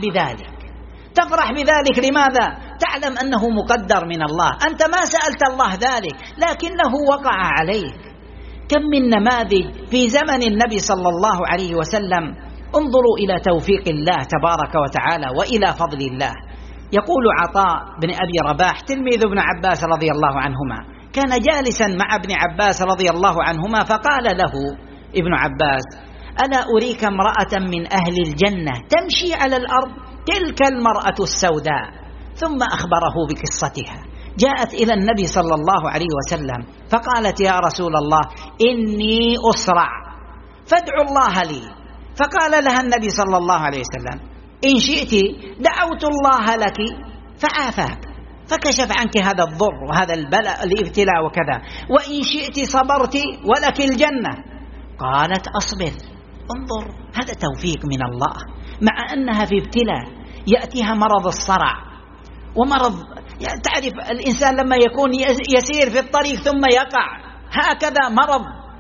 بذلك. لماذا؟ تعلم أنه مقدر من الله، أنت ما سألت الله ذلك لكنه وقع عليك. كم من نماذج في زمن النبي صلى الله عليه وسلم. انظروا إلى توفيق الله تبارك وتعالى وإلى فضل الله. يقول عطاء بن أبي رباح تلميذ ابن عباس رضي الله عنهما، كان جالسا مع ابن عباس رضي الله عنهما، فقال له ابن عباس: ألا أريك امرأة من أهل الجنة تمشي على الأرض، تلك المرأة السوداء. ثم أخبره بقصتها. جاءت إلى النبي صلى الله عليه وسلم فقالت: يا رسول الله إني أسرع فادعو الله لي. فقال لها النبي صلى الله عليه وسلم: إن شئت دعوت الله لك فعافاك فكشف عنك هذا الضر وهذا البلاء الابتلاء وكذا، وإن شئت صبرت ولك الجنة. قالت: أصبر. انظر، هذا توفيق من الله، مع أنها في ابتلاء يأتيها مرض الصرع ومرض، يعني تعرف الإنسان لما يكون يسير في الطريق ثم يقع، هكذا مرض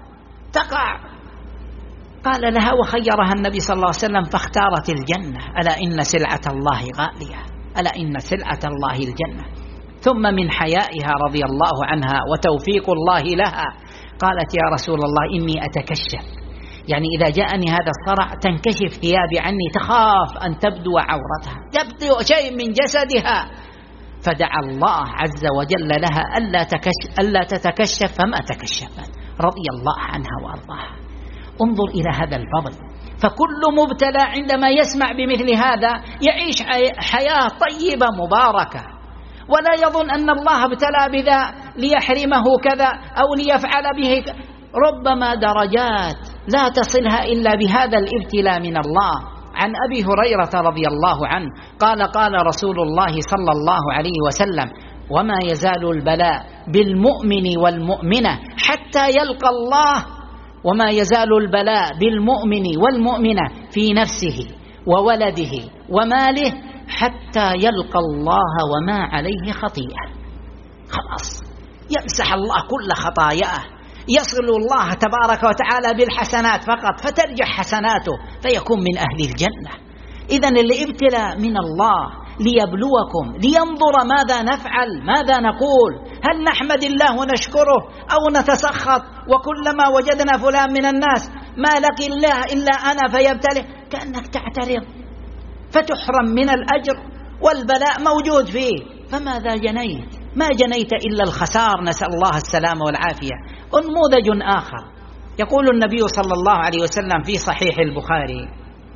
تقع. قال لها وخيرها النبي صلى الله عليه وسلم فاختارت الجنة. ألا إن سلعة الله غالية، ألا إن سلعة الله الجنة. ثم من حيائها رضي الله عنها وتوفيق الله لها قالت: يا رسول الله إني أتكشف، يعني إذا جاءني هذا الصرع تنكشف ثيابي عني، تخاف أن تبدو عورتها، تبدو شيء من جسدها. فدعا الله عز وجل لها ألا تتكشف فما تكشفت، رضي الله عنها وأرضاها. انظر إلى هذا الفضل. فكل مبتلى عندما يسمع بمثل هذا يعيش حياة طيبة مباركة، ولا يظن أن الله ابتلى بذا ليحرمه كذا أو ليفعل به ربما درجات لا تصلها إلا بهذا الابتلاء من الله. عن أبي هريرة رضي الله عنه قال: قال رسول الله صلى الله عليه وسلم: وما يزال البلاء بالمؤمن والمؤمنة حتى يلقى الله، وما يزال البلاء بالمؤمن والمؤمنة في نفسه وولده وماله حتى يلقى الله وما عليه خطيئة. خلاص يمسح الله كل خطاياه، يصل الله تبارك وتعالى بالحسنات فقط فترجح حسناته فيكون من أهل الجنة. إذن الابتلاء من الله ليبلوكم، لينظر ماذا نفعل، ماذا نقول، هل نحمد الله ونشكره أو نتسخط وكلما وجدنا فلان من الناس ما لقي الله إلا أنا فيبتلي، كأنك تعترض فتحرم من الأجر والبلاء موجود فيه. فماذا جنيت؟ ما جنيت إلا الخسار، نسأل الله السلامة والعافية. نموذج آخر يقول النبي صلى الله عليه وسلم في صحيح البخاري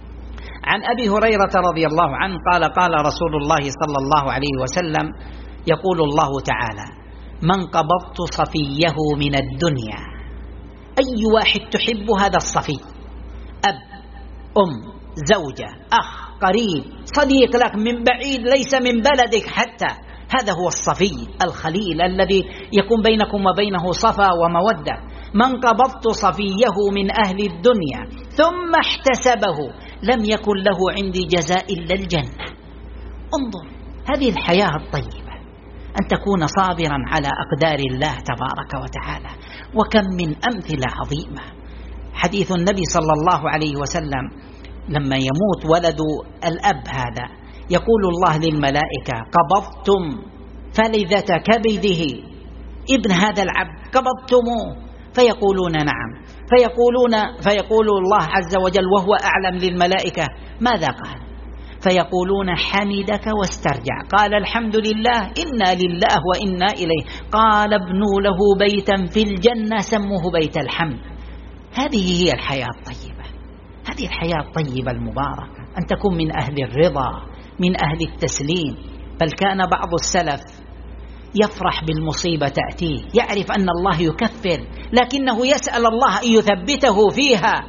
عن أبي هريرة رضي الله عنه قال: قال رسول الله صلى الله عليه وسلم: يقول الله تعالى: من قبضت صفيه من الدنيا. أي واحد تحب هذا الصفي، أب، أم، زوجة، أخ، قريب، صديق لك من بعيد ليس من بلدك حتى، هذا هو الصفي الخليل الذي يكون بينكم وبينه صفا ومودة. من قبضت صفيه من أهل الدنيا ثم احتسبه لم يكن له عندي جزاء إلا الجنة. انظر هذه الحياة الطيبة، أن تكون صابرا على أقدار الله تبارك وتعالى. وكم من أمثلة عظيمة. حديث النبي صلى الله عليه وسلم لما يموت ولد الأب هذا يقول الله للملائكة: قبضتم فلذة كبده ابن هذا العبد، قبضتموه؟ فيقولون نعم. فيقول الله عز وجل وهو أعلم للملائكة: ماذا قال؟ فيقولون: حمدك واسترجع. قال: الحمد لله، إنا لله وإنا إليه. قال: ابنوا له بيتا في الجنة سموه بيت الحمد. هذه هي الحياة الطيبة، هذه الحياة الطيبة المباركة، أن تكون من أهل الرضا، من أهل التسليم. بل كان بعض السلف يفرح بالمصيبة تأتيه، يعرف أن الله يكفر لكنه يسأل الله أن يثبته فيها،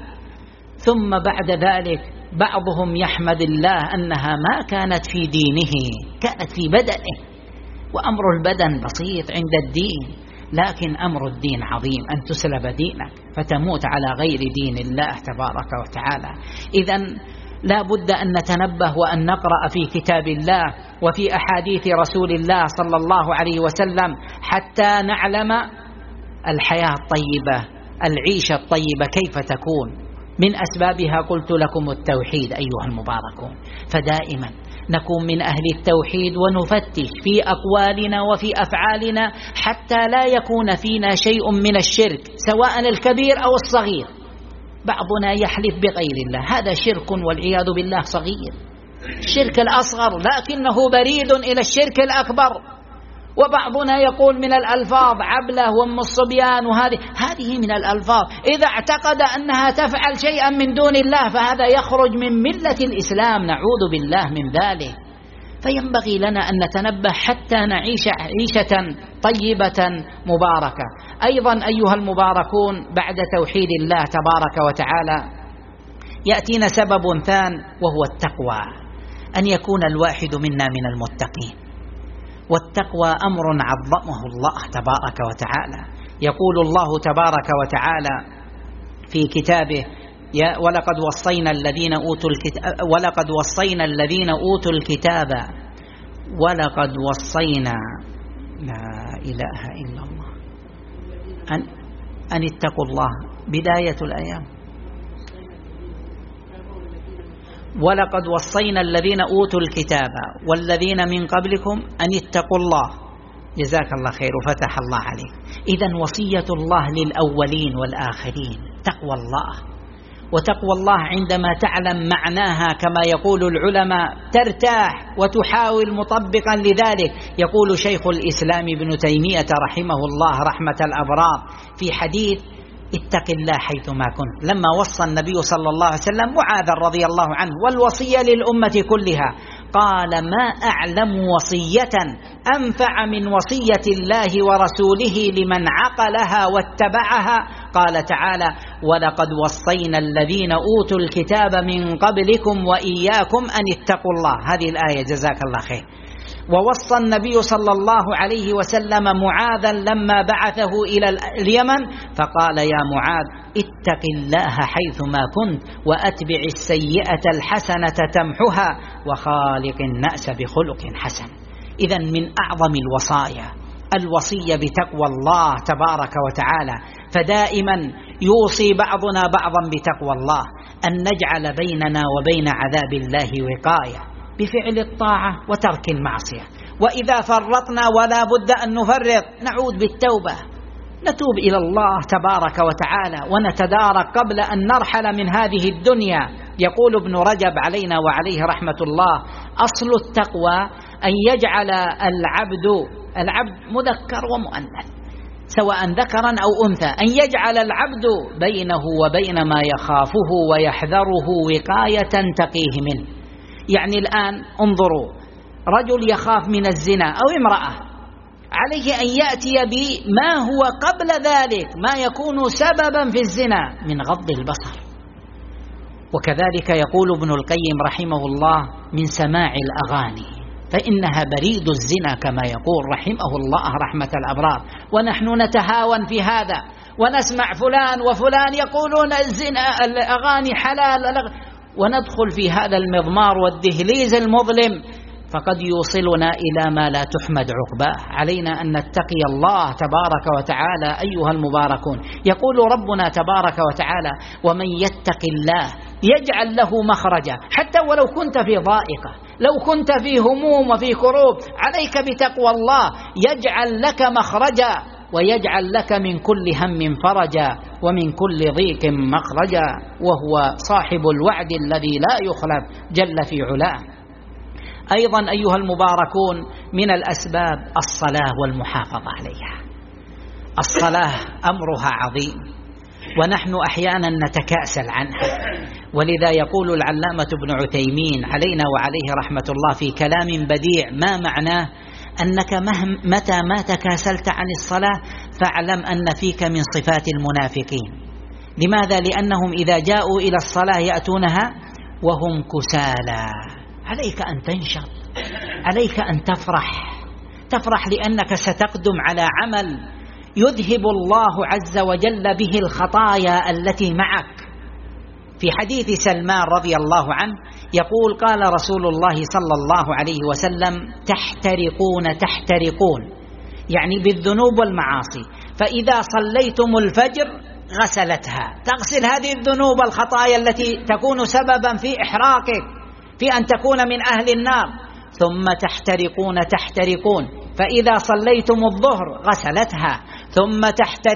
ثم بعد ذلك بعضهم يحمد الله أنها ما كانت في دينه، كانت في بدنه. وأمر البدن بسيط عند الدين، لكن أمر الدين عظيم، أن تسلب دينك فتموت على غير دين الله تبارك وتعالى. إذن لا بد أن نتنبه وأن نقرأ في كتاب الله وفي أحاديث رسول الله صلى الله عليه وسلم حتى نعلم الحياة الطيبة، العيشة الطيبة كيف تكون. من أسبابها قلت لكم التوحيد أيها المباركون، فدائما نكون من أهل التوحيد ونفتش في أقوالنا وفي أفعالنا حتى لا يكون فينا شيء من الشرك سواء الكبير أو الصغير. بعضنا يحلف بغير الله، هذا شرك والعياذ بالله صغير، الشرك الأصغر، لكنه بريد إلى الشرك الأكبر. وبعضنا يقول من الألفاظ عبلة وأم الصبيان، هذه من الألفاظ. إذا اعتقد أنها تفعل شيئا من دون الله فهذا يخرج من ملة الإسلام، نعوذ بالله من ذلك. فينبغي لنا أن نتنبه حتى نعيش عيشة طيبة مباركة. أيضا أيها المباركون، بعد توحيد الله تبارك وتعالى يأتينا سبب ثان وهو التقوى، أن يكون الواحد منا من المتقين. والتقوى أمر عظمه الله تبارك وتعالى. يقول الله تبارك وتعالى في كتابه: ولقد وصينا الذين أوتوا الكتاب ولقد وصينا لا إله إلا الله أن اتقوا الله. بداية الآية: ولقد وصينا الذين أوتوا الكتاب والذين من قبلكم أن اتقوا الله. جزاك الله خير وفتح الله عليك. إذن وصية الله للأولين والآخرين تقوى الله. وتقوى الله عندما تعلم معناها كما يقول العلماء ترتاح وتحاول مطبقا لذلك. يقول شيخ الإسلام ابن تيمية رحمه الله رحمة الأبرار في حديث: اتق الله حيثما كنت، لما وصى النبي صلى الله عليه وسلم معاذ رضي الله عنه والوصية للأمة كلها، قال: ما أعلم وصية أنفع من وصية الله ورسوله لمن عقلها واتبعها. قال تعالى: ولقد وصينا الذين أوتوا الكتاب من قبلكم وإياكم أن اتقوا الله. هذه الآية جزاك الله خير. ووصى النبي صلى الله عليه وسلم معاذا لما بعثه إلى اليمن فقال: يا معاذ اتق الله حيثما كنت وأتبع السيئة الحسنة تمحها وخالق الناس بخلق حسن. إذن من أعظم الوصايا الوصية بتقوى الله تبارك وتعالى. فدائما يوصي بعضنا بعضا بتقوى الله، أن نجعل بيننا وبين عذاب الله وقاية بفعل الطاعة وترك المعصية. وإذا فرطنا ولا بد أن نفرط نعود بالتوبة، نتوب إلى الله تبارك وتعالى ونتدارك قبل أن نرحل من هذه الدنيا. يقول ابن رجب علينا وعليه رحمة الله: أصل التقوى أن يجعل العبد مذكر ومؤنث سواء ذكرا أو أنثى، أن يجعل العبد بينه وبين ما يخافه ويحذره وقاية تقيه منه. يعني الآن انظروا، رجل يخاف من الزنا أو امرأة، عليه أن يأتي بما هو قبل ذلك ما يكون سببا في الزنا من غض البصر. وكذلك يقول ابن القيم رحمه الله: من سماع الأغاني فإنها بريد الزنا، كما يقول رحمه الله رحمة الأبرار. ونحن نتهاون في هذا ونسمع فلان وفلان يقولون الزنا الأغاني حلال، وندخل في هذا المضمار والدهليز المظلم فقد يوصلنا إلى ما لا تحمد عقباه. علينا أن نتقي الله تبارك وتعالى أيها المباركون. يقول ربنا تبارك وتعالى: ومن يتق الله يجعل له مخرجا. حتى ولو كنت في ضائقة، لو كنت في هموم وفي كروب، عليك بتقوى الله، يجعل لك مخرجا ويجعل لك من كل هم فرجا ومن كل ضيق مخرجا، وهو صاحب الوعد الذي لا يخلف جل في علاه. أيضا أيها المباركون، من الأسباب الصلاة والمحافظة عليها. الصلاة أمرها عظيم ونحن أحيانا نتكاسل عنها، ولذا يقول العلامة ابن عثيمين علينا وعليه رحمة الله في كلام بديع ما معناه: أنك متى ما تكاسلت عن الصلاة فاعلم أن فيك من صفات المنافقين. لماذا؟ لأنهم إذا جاءوا إلى الصلاة يأتونها وهم كسالى. عليك أن تنشط، عليك أن تفرح لأنك ستقدم على عمل يذهب الله عز وجل به الخطايا التي معك. في حديث سلمان رضي الله عنه يقول: قال رسول الله صلى الله عليه وسلم: تحترقون يعني بالذنوب والمعاصي، فإذا صليتم الفجر غسلتها، تغسل هذه الذنوب الخطايا التي تكون سببا في إحراقك، في أن تكون من أهل النار. ثم تحترقون فإذا صليتم الظهر غسلتها، ثم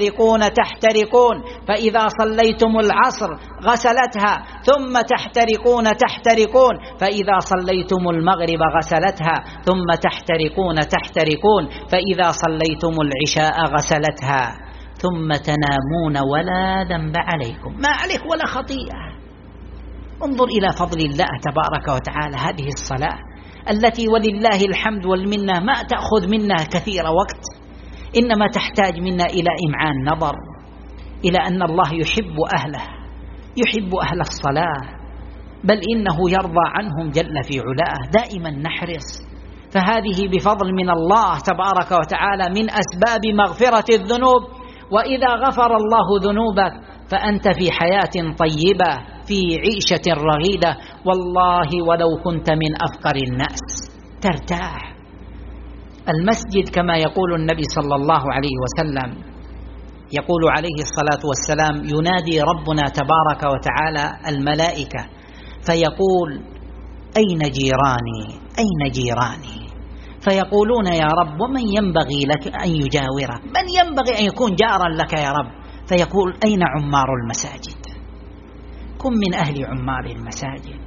تحترقون فإذا صليتم العصر غسلتها، ثم تحترقون فإذا صليتم المغرب غسلتها، ثم تحترقون فإذا صليتم العشاء غسلتها، ثم تنامون ولا ذنب عليكم، ما عليك ولا خطيئة. انظر إلى فضل الله تبارك وتعالى. هذه الصلاة التي ولله الحمد والمنة ما تأخذ منا كثير وقت، إنما تحتاج منا إلى إمعان نظر، إلى أن الله يحب أهله، يحب أهل الصلاة، بل إنه يرضى عنهم جل في علاه. دائما نحرص، فهذه بفضل من الله تبارك وتعالى من أسباب مغفرة الذنوب. وإذا غفر الله ذنوبك فأنت في حياة طيبة، في عيشة رغيدة، والله ولو كنت من أفقر الناس ترتاح. المسجد كما يقول النبي صلى الله عليه وسلم، يقول عليه الصلاة والسلام: ينادي ربنا تبارك وتعالى الملائكة فيقول: أين جيراني أين جيراني؟ فيقولون: يا رب ومن ينبغي لك أن يجاورك؟ من ينبغي أن يكون جارا لك يا رب؟ فيقول: أين عمار المساجد؟ كن من أهل عمار المساجد.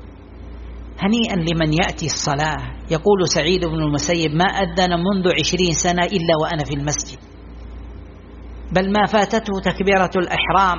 هنيئا لمن يأتي الصلاة. يقول سعيد بن المسيب: ما أذن منذ 20 سنة إلا وأنا في المسجد، بل ما فاتته تكبيرة الإحرام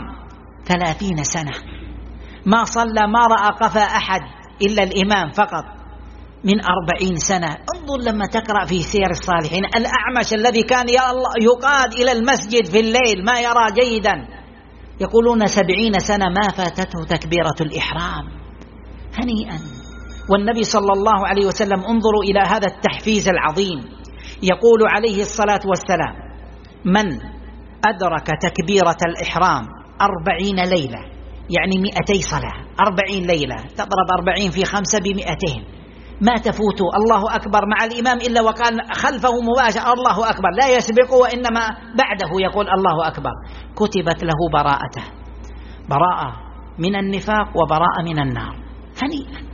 30 سنة، ما صلى ما رأى قفا أحد إلا الإمام فقط من 40 سنة. انظر لما تقرأ في سير الصالحين، الأعمش الذي كان يقاد إلى المسجد في الليل ما يرى جيدا، يقولون 70 سنة ما فاتته تكبيرة الإحرام. هنيئا. والنبي صلى الله عليه وسلم، انظروا إلى هذا التحفيز العظيم، يقول عليه الصلاة والسلام: من أدرك تكبيرة الإحرام 40 ليلة، يعني 200 صلاة، 40 ليلة تضرب 40 في 5 ب200، ما تفوت الله أكبر مع الإمام إلا وكان خلفه مباشر الله أكبر، لا يسبقه وإنما بعده يقول الله أكبر، كتبت له براءته، براءة من النفاق وبراءة من النار. هنيئا.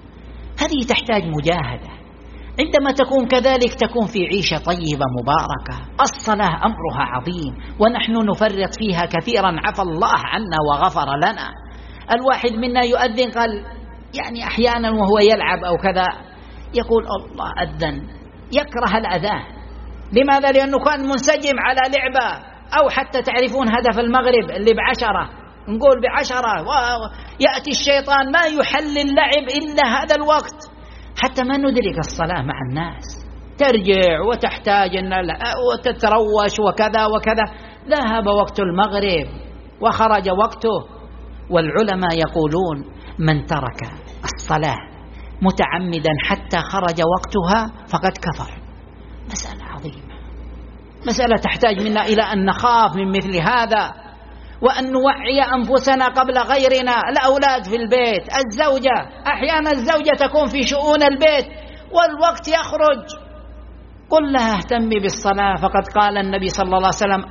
هذه تحتاج مجاهدة. عندما تكون كذلك تكون في عيشة طيبة مباركة. الصلاة أمرها عظيم ونحن نفرط فيها كثيرا، عفى الله عنا وغفر لنا. الواحد منا يؤذن قال يعني أحيانا وهو يلعب أو كذا يقول الله أذن، يكره الأذان. لماذا؟ لأنه كان منسجم على لعبة، أو حتى تعرفون هدف المغرب اللي ب10، نقول ب10 ويأتي الشيطان ما يحل اللعب إلا هذا الوقت، حتى ما ندرك الصلاة مع الناس، ترجع وتحتاج أن وتتروش وكذا وكذا. ذهب وقت المغرب وخرج وقته. والعلماء يقولون: من ترك الصلاة متعمدا حتى خرج وقتها فقد كفر. مسألة عظيمة، مسألة تحتاج منا إلى أن نخاف من مثل هذا، وأن نوعي أنفسنا قبل غيرنا. الأولاد في البيت، الزوجة، أحيانا الزوجة تكون في شؤون البيت والوقت يخرج، قل لها اهتمي بالصلاة، فقد قال النبي صلى الله عليه وسلم: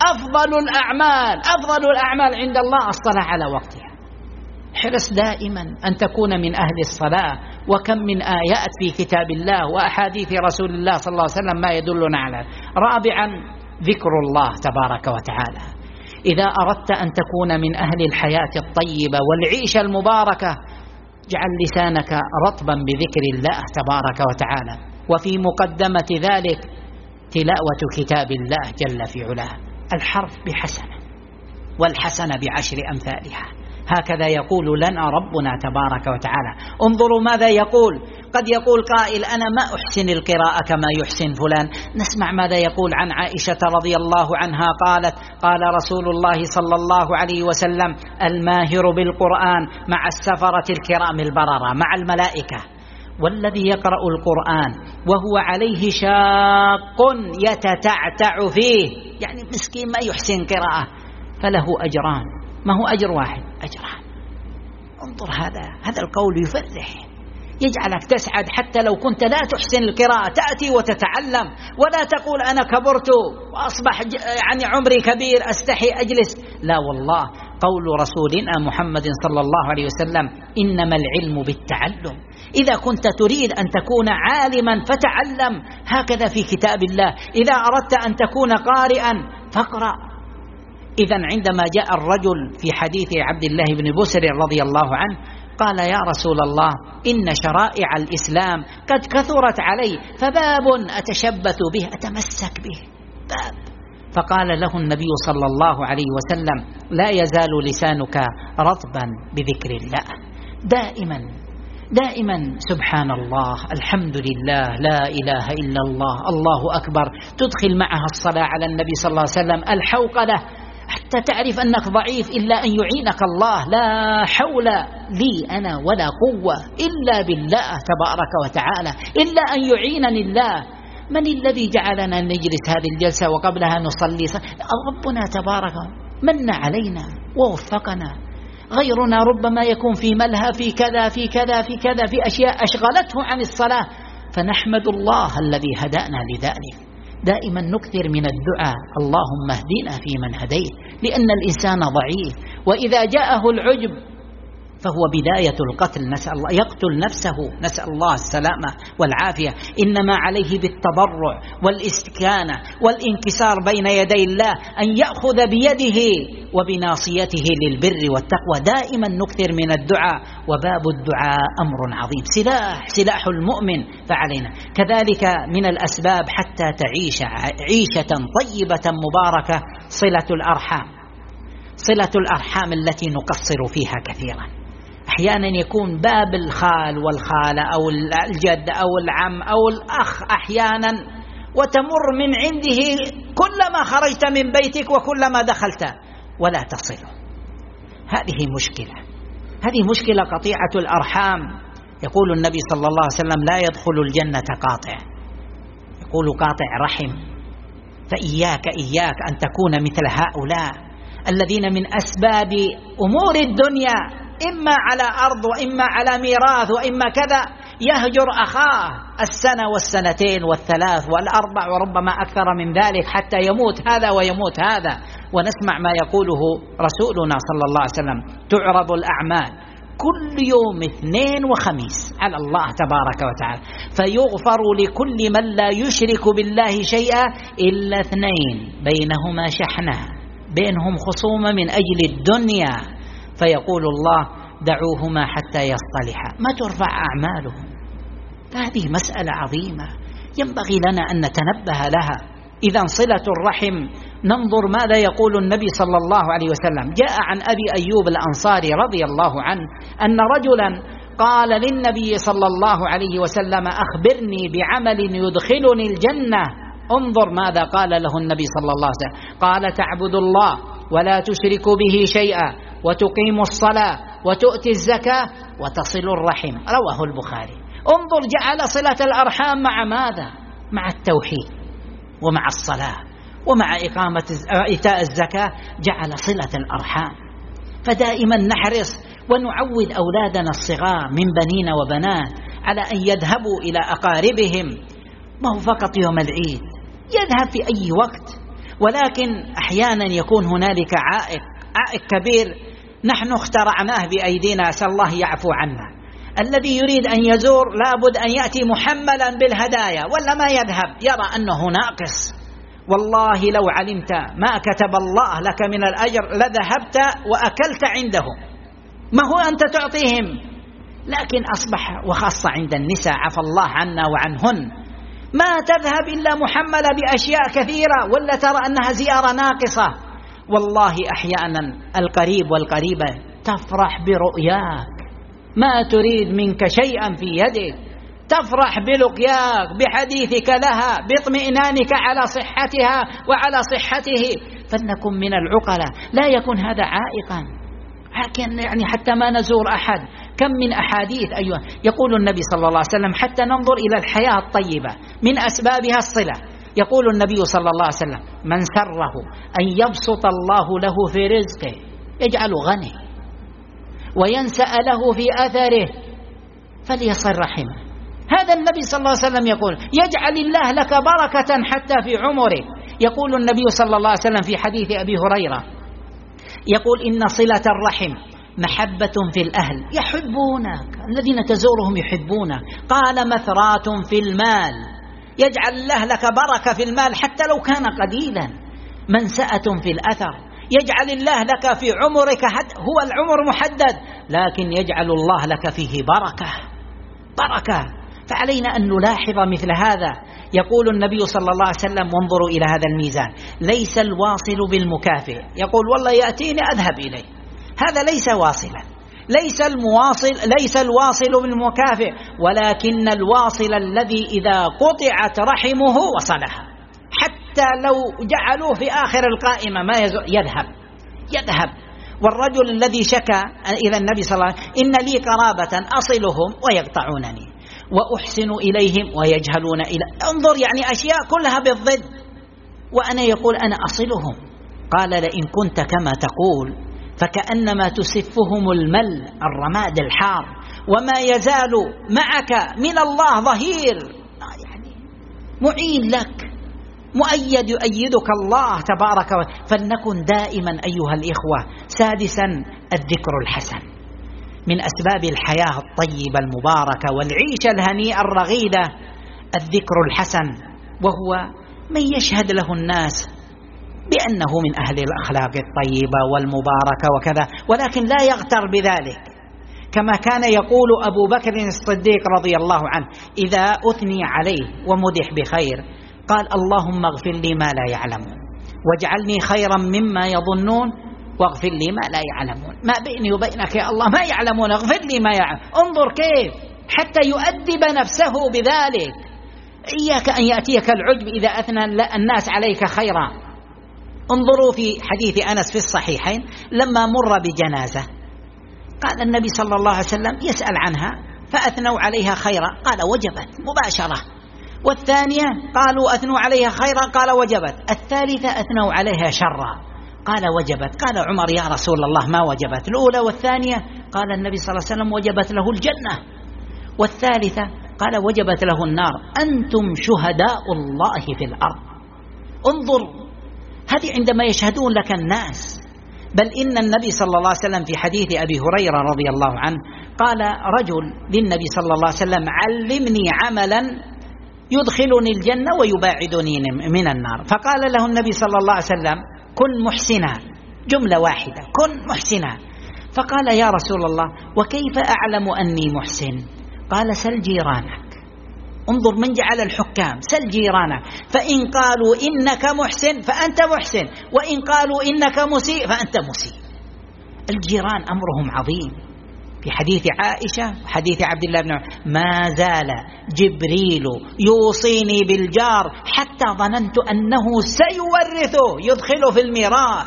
أفضل الأعمال عند الله الصلاة على وقتها. حرص دائما أن تكون من أهل الصلاة. وكم من آيات في كتاب الله وأحاديث رسول الله صلى الله عليه وسلم ما يدلنا على. رابعا، ذكر الله تبارك وتعالى. إذا أردت أن تكون من أهل الحياة الطيبة والعيشة المباركة، جعل لسانك رطبا بذكر الله تبارك وتعالى، وفي مقدمة ذلك تلاوة كتاب الله جل في علاه. الحرف بحسنة والحسنة ب10 أمثالها، هكذا يقول لنا ربنا تبارك وتعالى. انظروا ماذا يقول. قد يقول قائل: أنا ما أحسن القراءة كما يحسن فلان. نسمع ماذا يقول عن عائشة رضي الله عنها قالت: قال رسول الله صلى الله عليه وسلم: الماهر بالقرآن مع السفرة الكرام البررة، مع الملائكة. والذي يقرأ القرآن وهو عليه شاق يتتعتع فيه، يعني مسكين ما يحسن قراءة، فله أجران، ما هو أجر واحد، أجران. انظر هذا القول يفرح، يجعلك تسعد حتى لو كنت لا تحسن القراءة، تأتي وتتعلم، ولا تقول أنا كبرت وأصبح يعني عمري كبير أستحي أجلس. لا والله، قول رسولنا محمد صلى الله عليه وسلم: إنما العلم بالتعلم. إذا كنت تريد أن تكون عالما فتعلم، هكذا في كتاب الله. إذا أردت أن تكون قارئا فاقرأ. إذن عندما جاء الرجل في حديث عبد الله بن بسر رضي الله عنه قال يا رسول الله إن شرائع الإسلام قد كثرت علي، فباب أتشبث به أتمسك به باب. فقال له النبي صلى الله عليه وسلم لا يزال لسانك رطبا بذكر الله، دائما سبحان الله، الحمد لله، لا إله إلا الله، الله أكبر. تدخل معها الصلاة على النبي صلى الله عليه وسلم، الحوقلة، حتى تعرف أنك ضعيف إلا أن يعينك الله. لا حول لي أنا ولا قوة إلا بالله تبارك وتعالى، إلا أن يعينني الله. من الذي جعلنا نجلس هذه الجلسة وقبلها نصلي؟ ربنا تبارك من علينا ووفقنا. غيرنا ربما يكون في ملهى، في كذا في كذا في كذا، في أشياء أشغلته عن الصلاة، فنحمد الله الذي هدانا لذلك. دائما نكثر من الدعاء اللهم اهدنا فيمن هديت، لأن الإنسان ضعيف، وإذا جاءه العجب فهو بداية القتل، نسأل الله، يقتل نفسه، نسأل الله السلامة والعافية. إنما عليه بالتضرع والاستكانة والانكسار بين يدي الله، أن يأخذ بيده وبناصيته للبر والتقوى. دائما نكثر من الدعاء، وباب الدعاء أمر عظيم، سلاح المؤمن. فعلينا كذلك من الأسباب حتى تعيش عيشة طيبة مباركة صلة الأرحام التي نقصر فيها كثيرا. أحيانا يكون باب الخال والخالة أو الجد أو العم أو الأخ أحيانا، وتمر من عنده كلما خرجت من بيتك وكلما دخلت ولا تصله. هذه مشكلة قطيعة الأرحام. يقول النبي صلى الله عليه وسلم لا يدخل الجنة قاطع، يقول قاطع رحم. فإياك أن تكون مثل هؤلاء الذين من أسباب أمور الدنيا إما على أرض وإما على ميراث وإما كذا يهجر أخاه السنة والسنتين والثلاث والأربع وربما أكثر من ذلك حتى يموت هذا ويموت هذا. ونسمع ما يقوله رسولنا صلى الله عليه وسلم تعرض الأعمال كل يوم اثنين وخميس على الله تبارك وتعالى، فيغفر لكل من لا يشرك بالله شيئا إلا اثنين بينهما شحنة، بينهم خصومة من أجل الدنيا، فيقول الله دعوهما حتى يصطلحا، ما ترفع أعمالهم. فهذه مسألة عظيمة ينبغي لنا أن نتنبه لها. إذا صلة الرحم ننظر ماذا يقول النبي صلى الله عليه وسلم. جاء عن أبي أيوب الأنصاري رضي الله عنه أن رجلا قال للنبي صلى الله عليه وسلم أخبرني بعمل يدخلني الجنة. انظر ماذا قال له النبي صلى الله عليه وسلم، قال تعبد الله ولا تشرك به شيئا وتقيم الصلاة وتؤتي الزكاة وتصل الرحم، رواه البخاري. انظر جعل صلة الأرحام مع ماذا؟ مع التوحيد ومع الصلاة ومع إيتاء الزكاة، جعل صلة الأرحام. فدائما نحرص ونعود أولادنا الصغار من بنين وبنات على أن يذهبوا إلى أقاربهم، ما هو فقط يوم العيد، يذهب في أي وقت، ولكن أحيانا يكون هنالك عائق كبير نحن اخترعناه بأيدينا، أسأل الله يعفو عنا. الذي يريد أن يزور لابد أن يأتي محملا بالهدايا، ولا ما يذهب يرى أنه ناقص. والله لو علمت ما كتب الله لك من الأجر لذهبت وأكلت عندهم، ما هو أنت تعطيهم. لكن أصبح وخاصة عند النساء عفى الله عنا وعنهن ما تذهب إلا محملة بأشياء كثيرة، ولا ترى أنها زيارة ناقصة. والله أحيانا القريب والقريبة تفرح برؤياك، ما تريد منك شيئا في يدك، تفرح بلقياك، بحديثك لها، باطمئنانك على صحتها وعلى صحته. فلنكن من العقلاء، لا يكون هذا عائقا. يعني حتى ما نزور أحد، كم من أحاديث أيها يقول النبي صلى الله عليه وسلم حتى ننظر إلى الحياة الطيبة من أسبابها الصلة. يقول النبي صلى الله عليه وسلم من سره أن يبسط الله له في رزقه يجعل غني وينسأ له في أثره فليصل رحمه. هذا النبي صلى الله عليه وسلم يقول يجعل الله لك بركة حتى في عمرك. يقول النبي صلى الله عليه وسلم في حديث أبي هريرة يقول إن صلة الرحم محبة في الأهل يحبونك، الذين تزورهم يحبونك. قال مثرات في المال، يجعل الله لك بركة في المال حتى لو كان قليلا. منسأة في الأثر. يجعل الله لك في عمرك هو العمر محدد، لكن يجعل الله لك فيه بركة. فعلينا أن نلاحظ مثل هذا. يقول النبي صلى الله عليه وسلم: وانظروا إلى هذا الميزان، ليس الواصل بالمكافئ. يقول: والله يأتيني أذهب إليه، هذا ليس واصلا. ليس الواصل بالمكافئ، ولكن الواصل الذي إذا قطعت رحمه وصلها، حتى لو جعلوه في آخر القائمة ما يذهب. والرجل الذي شكى إلى النبي صلى الله عليه وسلم: إن لي قرابة أصلهم ويقطعونني وأحسن إليهم ويجهلون انظر، يعني أشياء كلها بالضد، وأنا يقول أنا أصلهم. قال: لئن كنت كما تقول فكأنما تسفهم المل الرماد الحار، وما يزال معك من الله ظهير، يعني معين لك، مؤيد يؤيدك الله تبارك وتعالى. فلنكن دائما أيها الإخوة. سادسا، الذكر الحسن من أسباب الحياة الطيبة المباركة والعيشة الهنيئة الرغيدة. الذكر الحسن، وهو من يشهد له الناس بأنه من أهل الأخلاق الطيبة والمباركة وكذا، ولكن لا يغتر بذلك، كما كان يقول أبو بكر الصديق رضي الله عنه إذا أثني عليه ومدح بخير قال: اللهم اغفر لي ما لا يعلمون، واجعلني خيرا مما يظنون، واغفر لي ما لا يعلمون. ما بيني وبينك يا الله ما يعلمون، اغفر لي ما يعلمون. انظر كيف حتى يؤدب نفسه بذلك. إياك أن يأتيك العجب إذا أثنى الناس عليك خيرا. انظروا في حديث أنس في الصحيحين لما مر بجنازة، قال النبي صلى الله عليه وسلم يسأل عنها، فأثنوا عليها خيرا قال: وجبت مباشرة. والثانية قالوا أثنوا عليها خيرا قال: وجبت. الثالثة أثنوا عليها شرا قال: وجبت. قال عمر: يا رسول الله ما وجبت الأولى والثانية؟ قال النبي صلى الله عليه وسلم: وجبت له الجنة. والثالثة قال: وجبت له النار. أنتم شهداء الله في الأرض. انظر، هذه عندما يشهدون لك الناس. بل إن النبي صلى الله عليه وسلم في حديث أبي هريرة رضي الله عنه قال رجل للنبي صلى الله عليه وسلم: علمني عملا يدخلني الجنة ويباعدني من النار. فقال له النبي صلى الله عليه وسلم: كن محسنا. جملة واحدة: كن محسنا. فقال: يا رسول الله وكيف أعلم أني محسن؟ قال: سل جيرانك. انظر من جعل الحكام، سل جيرانك، فإن قالوا إنك محسن فأنت محسن، وإن قالوا إنك مسيء فأنت مسيء. الجيران أمرهم عظيم. في حديث عائشة وحديث عبد الله بن عمر: ما زال جبريل يوصيني بالجار حتى ظننت أنه سيورثه، يدخله في الميراث،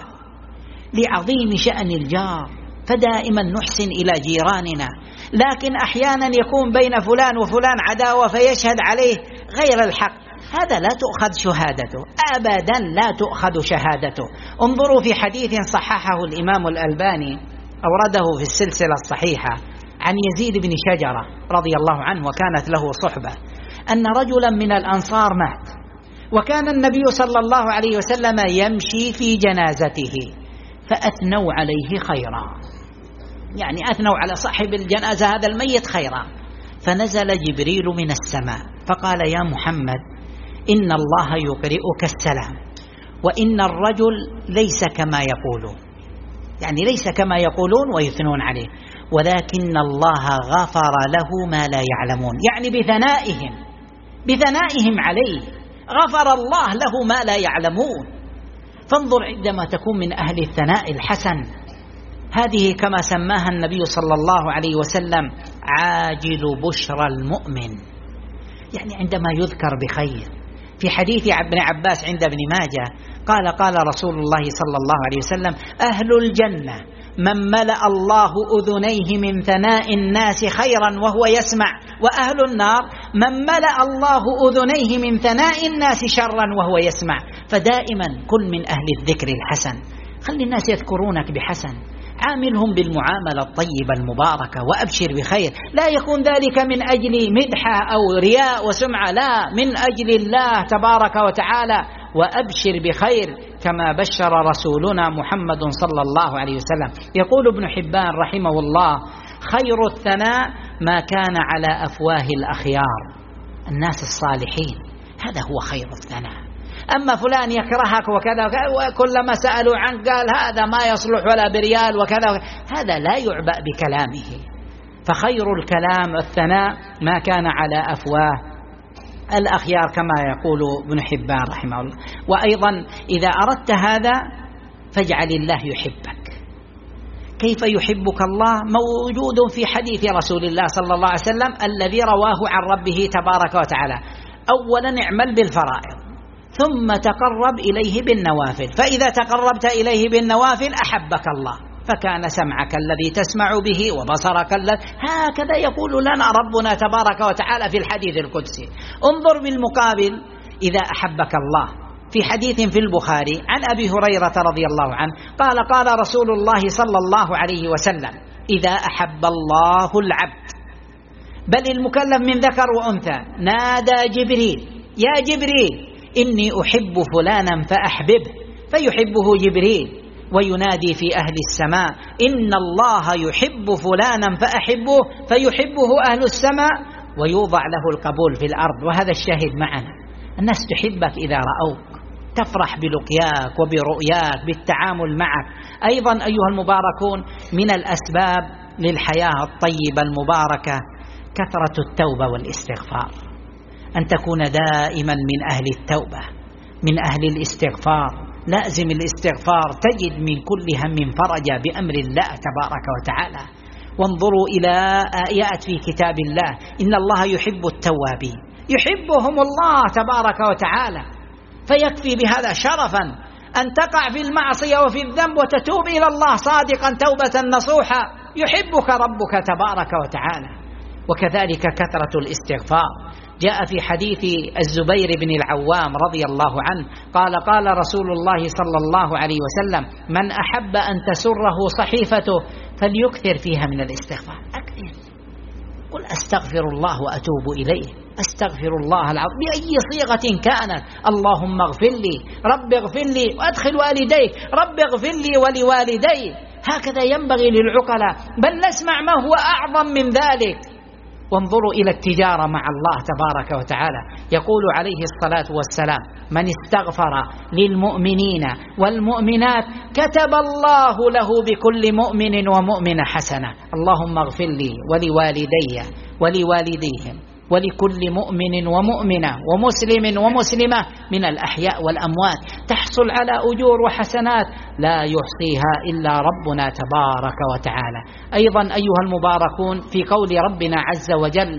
لعظيم شأن الجار. فدائما نحسن إلى جيراننا. لكن أحيانا يكون بين فلان وفلان عداوة فيشهد عليه غير الحق، هذا لا تؤخذ شهادته أبدا، لا تؤخذ شهادته. انظروا في حديث صححه الإمام الألباني، أورده في السلسلة الصحيحة، عن يزيد بن شجرة رضي الله عنه وكانت له صحبة، أن رجلا من الأنصار مات، وكان النبي صلى الله عليه وسلم يمشي في جنازته فأثنوا عليه خيرا، يعني أثنوا على صاحب الجنازة هذا الميت خيرا. فنزل جبريل من السماء فقال: يا محمد إن الله يقرئك السلام، وإن الرجل ليس كما يقولون، يعني ليس كما يقولون ويثنون عليه، ولكن الله غفر له ما لا يعلمون، يعني بثنائهم عليه غفر الله له ما لا يعلمون. فانظر عندما تكون من أهل الثناء الحسن، هذه كما سماها النبي صلى الله عليه وسلم عاجل بشرى المؤمن، يعني عندما يذكر بخير. في حديث ابن عباس عند ابن ماجه قال رسول الله صلى الله عليه وسلم: أهل الجنة من ملأ الله أذنيه من ثناء الناس خيرا وهو يسمع، وأهل النار من ملأ الله أذنيه من ثناء الناس شرا وهو يسمع. فدائما كن من أهل الذكر الحسن، خلي الناس يذكرونك بحسن، عاملهم بالمعاملة الطيبة المباركة، وأبشر بخير. لا يكون ذلك من أجل مدحة أو رياء وسمعة، لا، من أجل الله تبارك وتعالى، وأبشر بخير كما بشر رسولنا محمد صلى الله عليه وسلم. يقول ابن حبان رحمه الله: خير الثناء ما كان على أفواه الأخيار، الناس الصالحين، هذا هو خير الثناء. أما فلان يكرهك وكذا وكلما سألوا عنك قال هذا ما يصلح ولا بريال وكذا، هذا لا يعبأ بكلامه. فخير الكلام والثناء ما كان على أفواه الأخيار كما يقول ابن حبان رحمه الله. وأيضا إذا أردت هذا فاجعل الله يحبك. كيف يحبك الله؟ موجود في حديث رسول الله صلى الله عليه وسلم الذي رواه عن ربه تبارك وتعالى: أولا اعمل بالفرائض ثم تقرب إليه بالنوافل، فإذا تقربت إليه بالنوافل أحبك الله، فكان سمعك الذي تسمع به وبصرك هكذا يقول لنا ربنا تبارك وتعالى في الحديث القدسي. انظر بالمقابل إذا أحبك الله في حديث في البخاري عن أبي هريرة رضي الله عنه قال رسول الله صلى الله عليه وسلم: إذا أحب الله العبد، بل المكلف من ذكر وأنثى، نادى جبريل: يا جبريل إني أحب فلانا فأحببه، فيحبه جبريل وينادي في أهل السماء: إن الله يحب فلانا فأحبه، فيحبه أهل السماء ويوضع له القبول في الأرض. وهذا الشاهد معنا، الناس تحبك إذا رأوك، تفرح بلقياك وبرؤياك بالتعامل معك. أيضا أيها المباركون من الأسباب للحياة الطيبة المباركة كثرة التوبة والاستغفار، أن تكون دائما من أهل التوبة من أهل الاستغفار. لازم الاستغفار تجد من كل هم فرجا بأمر الله تبارك وتعالى. وانظروا إلى آيات في كتاب الله: إن الله يحب التوابين، يحبهم الله تبارك وتعالى، فيكفي بهذا شرفا أن تقع في المعصية وفي الذنب وتتوب إلى الله صادقا توبة نصوحا، يحبك ربك تبارك وتعالى. وكذلك كثرة الاستغفار. جاء في حديث الزبير بن العوام رضي الله عنه قال رسول الله صلى الله عليه وسلم: من أحب أن تسره صحيفته فليكثر فيها من الاستغفار. أكثر، قل أستغفر الله وأتوب إليه، أستغفر الله العظيم بأي صيغة كانت. اللهم اغفر لي، رب اغفر لي، وأدخل والديك، رب اغفر لي ولوالدي. هكذا ينبغي للعقلاء، بل نسمع ما هو أعظم من ذلك. وانظروا إلى التجارة مع الله تبارك وتعالى، يقول عليه الصلاة والسلام: من استغفر للمؤمنين والمؤمنات كتب الله له بكل مؤمن ومؤمنة حسنة. اللهم اغفر لي ولوالدي ولوالديهم ولكل مؤمن ومؤمنة ومسلم ومسلمة من الأحياء والأموات، تحصل على أجور وحسنات لا يحصيها إلا ربنا تبارك وتعالى. أيضا أيها المباركون في قول ربنا عز وجل: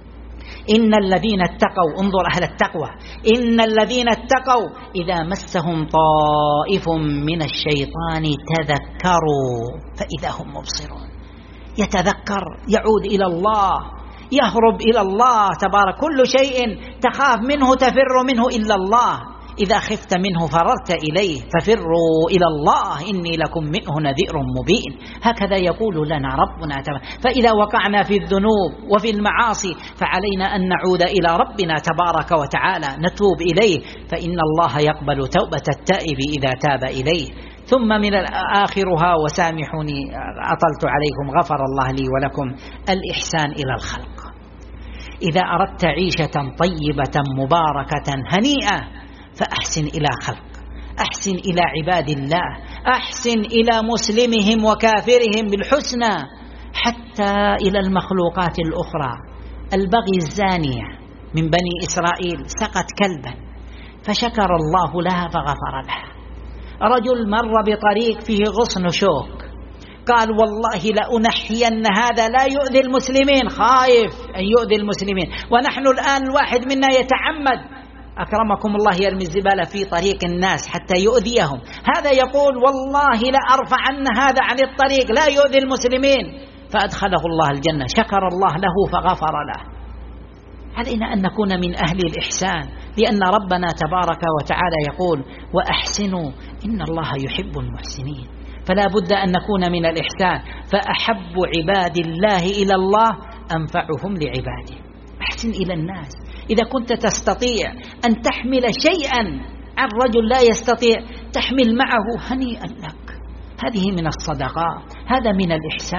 إن الذين اتقوا، انظر أهل التقوى، إن الذين اتقوا إذا مسهم طائف من الشيطان تذكروا فإذا هم مبصرون. يتذكر، يعود إلى الله، يهرب إلى الله تبارك. كل شيء تخاف منه تفر منه إلا الله، إذا خفت منه فررت إليه، ففروا إلى الله إني لكم منه نذير مبين. هكذا يقول لنا ربنا تبارك. فإذا وقعنا في الذنوب وفي المعاصي فعلينا أن نعود إلى ربنا تبارك وتعالى، نتوب إليه، فإن الله يقبل توبة التائب إذا تاب إليه. ثم من آخرها، وسامحوني أطلت عليكم غفر الله لي ولكم، الإحسان إلى الخلق. إذا أردت عيشة طيبة مباركة هنيئة فأحسن إلى خلق، أحسن إلى عباد الله، أحسن إلى مسلمهم وكافرهم بالحسنى، حتى إلى المخلوقات الأخرى. البغي الزانية من بني إسرائيل سقت كلبا فشكر الله لها فغفر لها. رجل مر بطريق فيه غصن شوك، قال: والله لأنحين هذا لا يؤذي المسلمين، خايف أن يؤذي المسلمين. ونحن الآن الواحد منا يتعمد أكرمكم الله يرمي الزبالة في طريق الناس حتى يؤذيهم، هذا يقول: والله لأرفعن هذا عن الطريق لا يؤذي المسلمين، فأدخله الله الجنة، شكر الله له فغفر له. علينا أن نكون من أهل الإحسان، لأن ربنا تبارك وتعالى يقول: وأحسنوا إن الله يحب المحسنين. فلا بد أن نكون من الإحسان. فأحب عباد الله إلى الله أنفعهم لعباده. أحسن إلى الناس. إذا كنت تستطيع أن تحمل شيئا عن رجل لا يستطيع تحمل معه، هنيئا لك، هذه من الصدقات، هذا من الإحسان.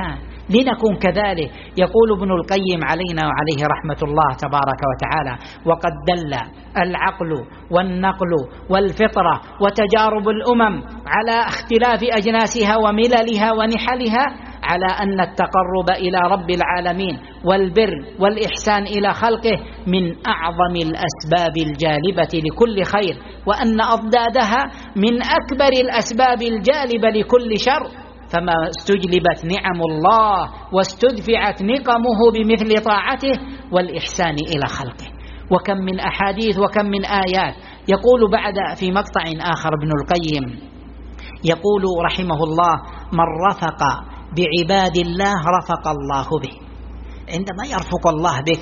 لنكون كذلك. يقول ابن القيم علينا وعليه رحمة الله تبارك وتعالى: وقد دل العقل والنقل والفطرة وتجارب الأمم على اختلاف أجناسها ومللها ونحلها على أن التقرب إلى رب العالمين والبر والإحسان إلى خلقه من أعظم الأسباب الجالبة لكل خير، وأن أضدادها من أكبر الأسباب الجالبة لكل شر. فما استجلبت نعم الله واستدفعت نقمه بمثل طاعته والإحسان إلى خلقه. وكم من أحاديث وكم من آيات. يقول بعد في مقطع آخر ابن القيم، يقول رحمه الله: من رفق بعباد الله رفق الله به. عندما يرفق الله بك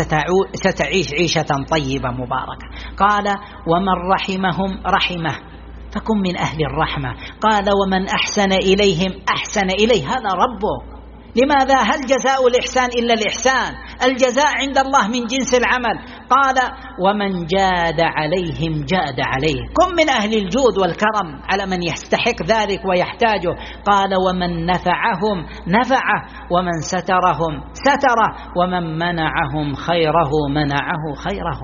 ستعيش عيشة طيبة مباركة. قال: ومن رحمهم رحمه، فكن من أهل الرحمة. قال: ومن أحسن إليهم أحسن إليه، هذا ربه. لماذا؟ هل جزاء الإحسان إلا الإحسان؟ الجزاء عند الله من جنس العمل. قال: ومن جاد عليهم جاد عليه، كن من أهل الجود والكرم على من يستحق ذلك ويحتاجه. قال: ومن نفعهم نفعه، ومن سترهم ستره، ومن منعهم خيره منعه خيره.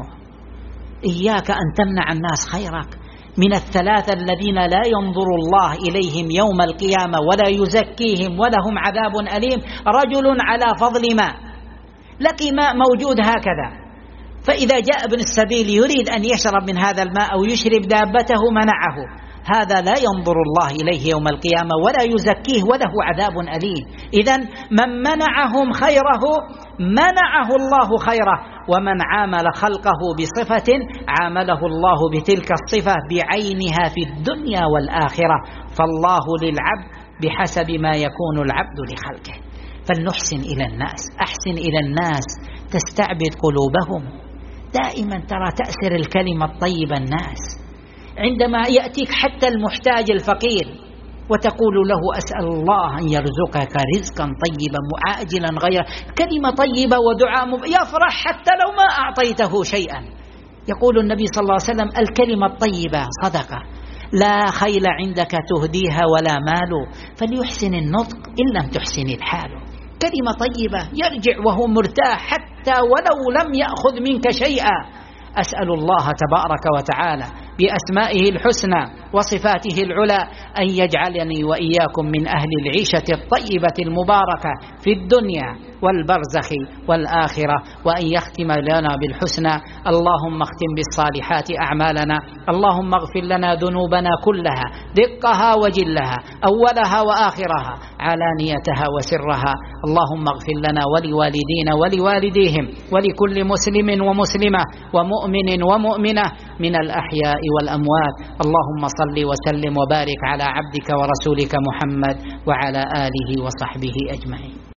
إياك أن تمنع الناس خيرك. من الثلاثة الذين لا ينظر الله إليهم يوم القيامة ولا يزكيهم ولهم عذاب أليم: رجل على فضل ماء، لقي ماء موجود هكذا، فإذا جاء ابن السبيل يريد أن يشرب من هذا الماء أو يشرب دابته منعه. هذا لا ينظر الله إليه يوم القيامة ولا يزكيه وله عذاب أليم. إذن من منعهم خيره منعه الله خيره، ومن عامل خلقه بصفة عامله الله بتلك الصفة بعينها في الدنيا والآخرة. فالله للعبد بحسب ما يكون العبد لخلقه. فلنحسن إلى الناس، أحسن إلى الناس تستعبد قلوبهم. دائما ترى تأثر الكلمة الطيبة الناس. عندما يأتيك حتى المحتاج الفقير وتقول له: أسأل الله أن يرزقك رزقا طيبا عاجلا غير، كلمة طيبة ودعاء يفرح حتى لو ما أعطيته شيئا. يقول النبي صلى الله عليه وسلم: الكلمة الطيبة صدقة، لا خيل عندك تهديها ولا مال، فليحسن النطق إن لم تحسن الحال. كلمة طيبة يرجع وهو مرتاح حتى ولو لم يأخذ منك شيئا. أسأل الله تبارك وتعالى بأسمائه الحسنى وصفاته العلى أن يجعلني وإياكم من أهل العيشة الطيبة المباركة في الدنيا والبرزخ والآخرة، وأن يختم لنا بالحسنى. اللهم اختم بالصالحات أعمالنا. اللهم اغفر لنا ذنوبنا كلها، دقها وجلها، أولها وآخرها، علانيتها وسرها. اللهم اغفر لنا ولوالدينا ولوالديهم ولكل مسلم ومسلمة ومؤمن ومؤمنة من الأحياء والأموات. اللهم صل وسلم وبارك على عبدك ورسولك محمد وعلى آله وصحبه أجمعين.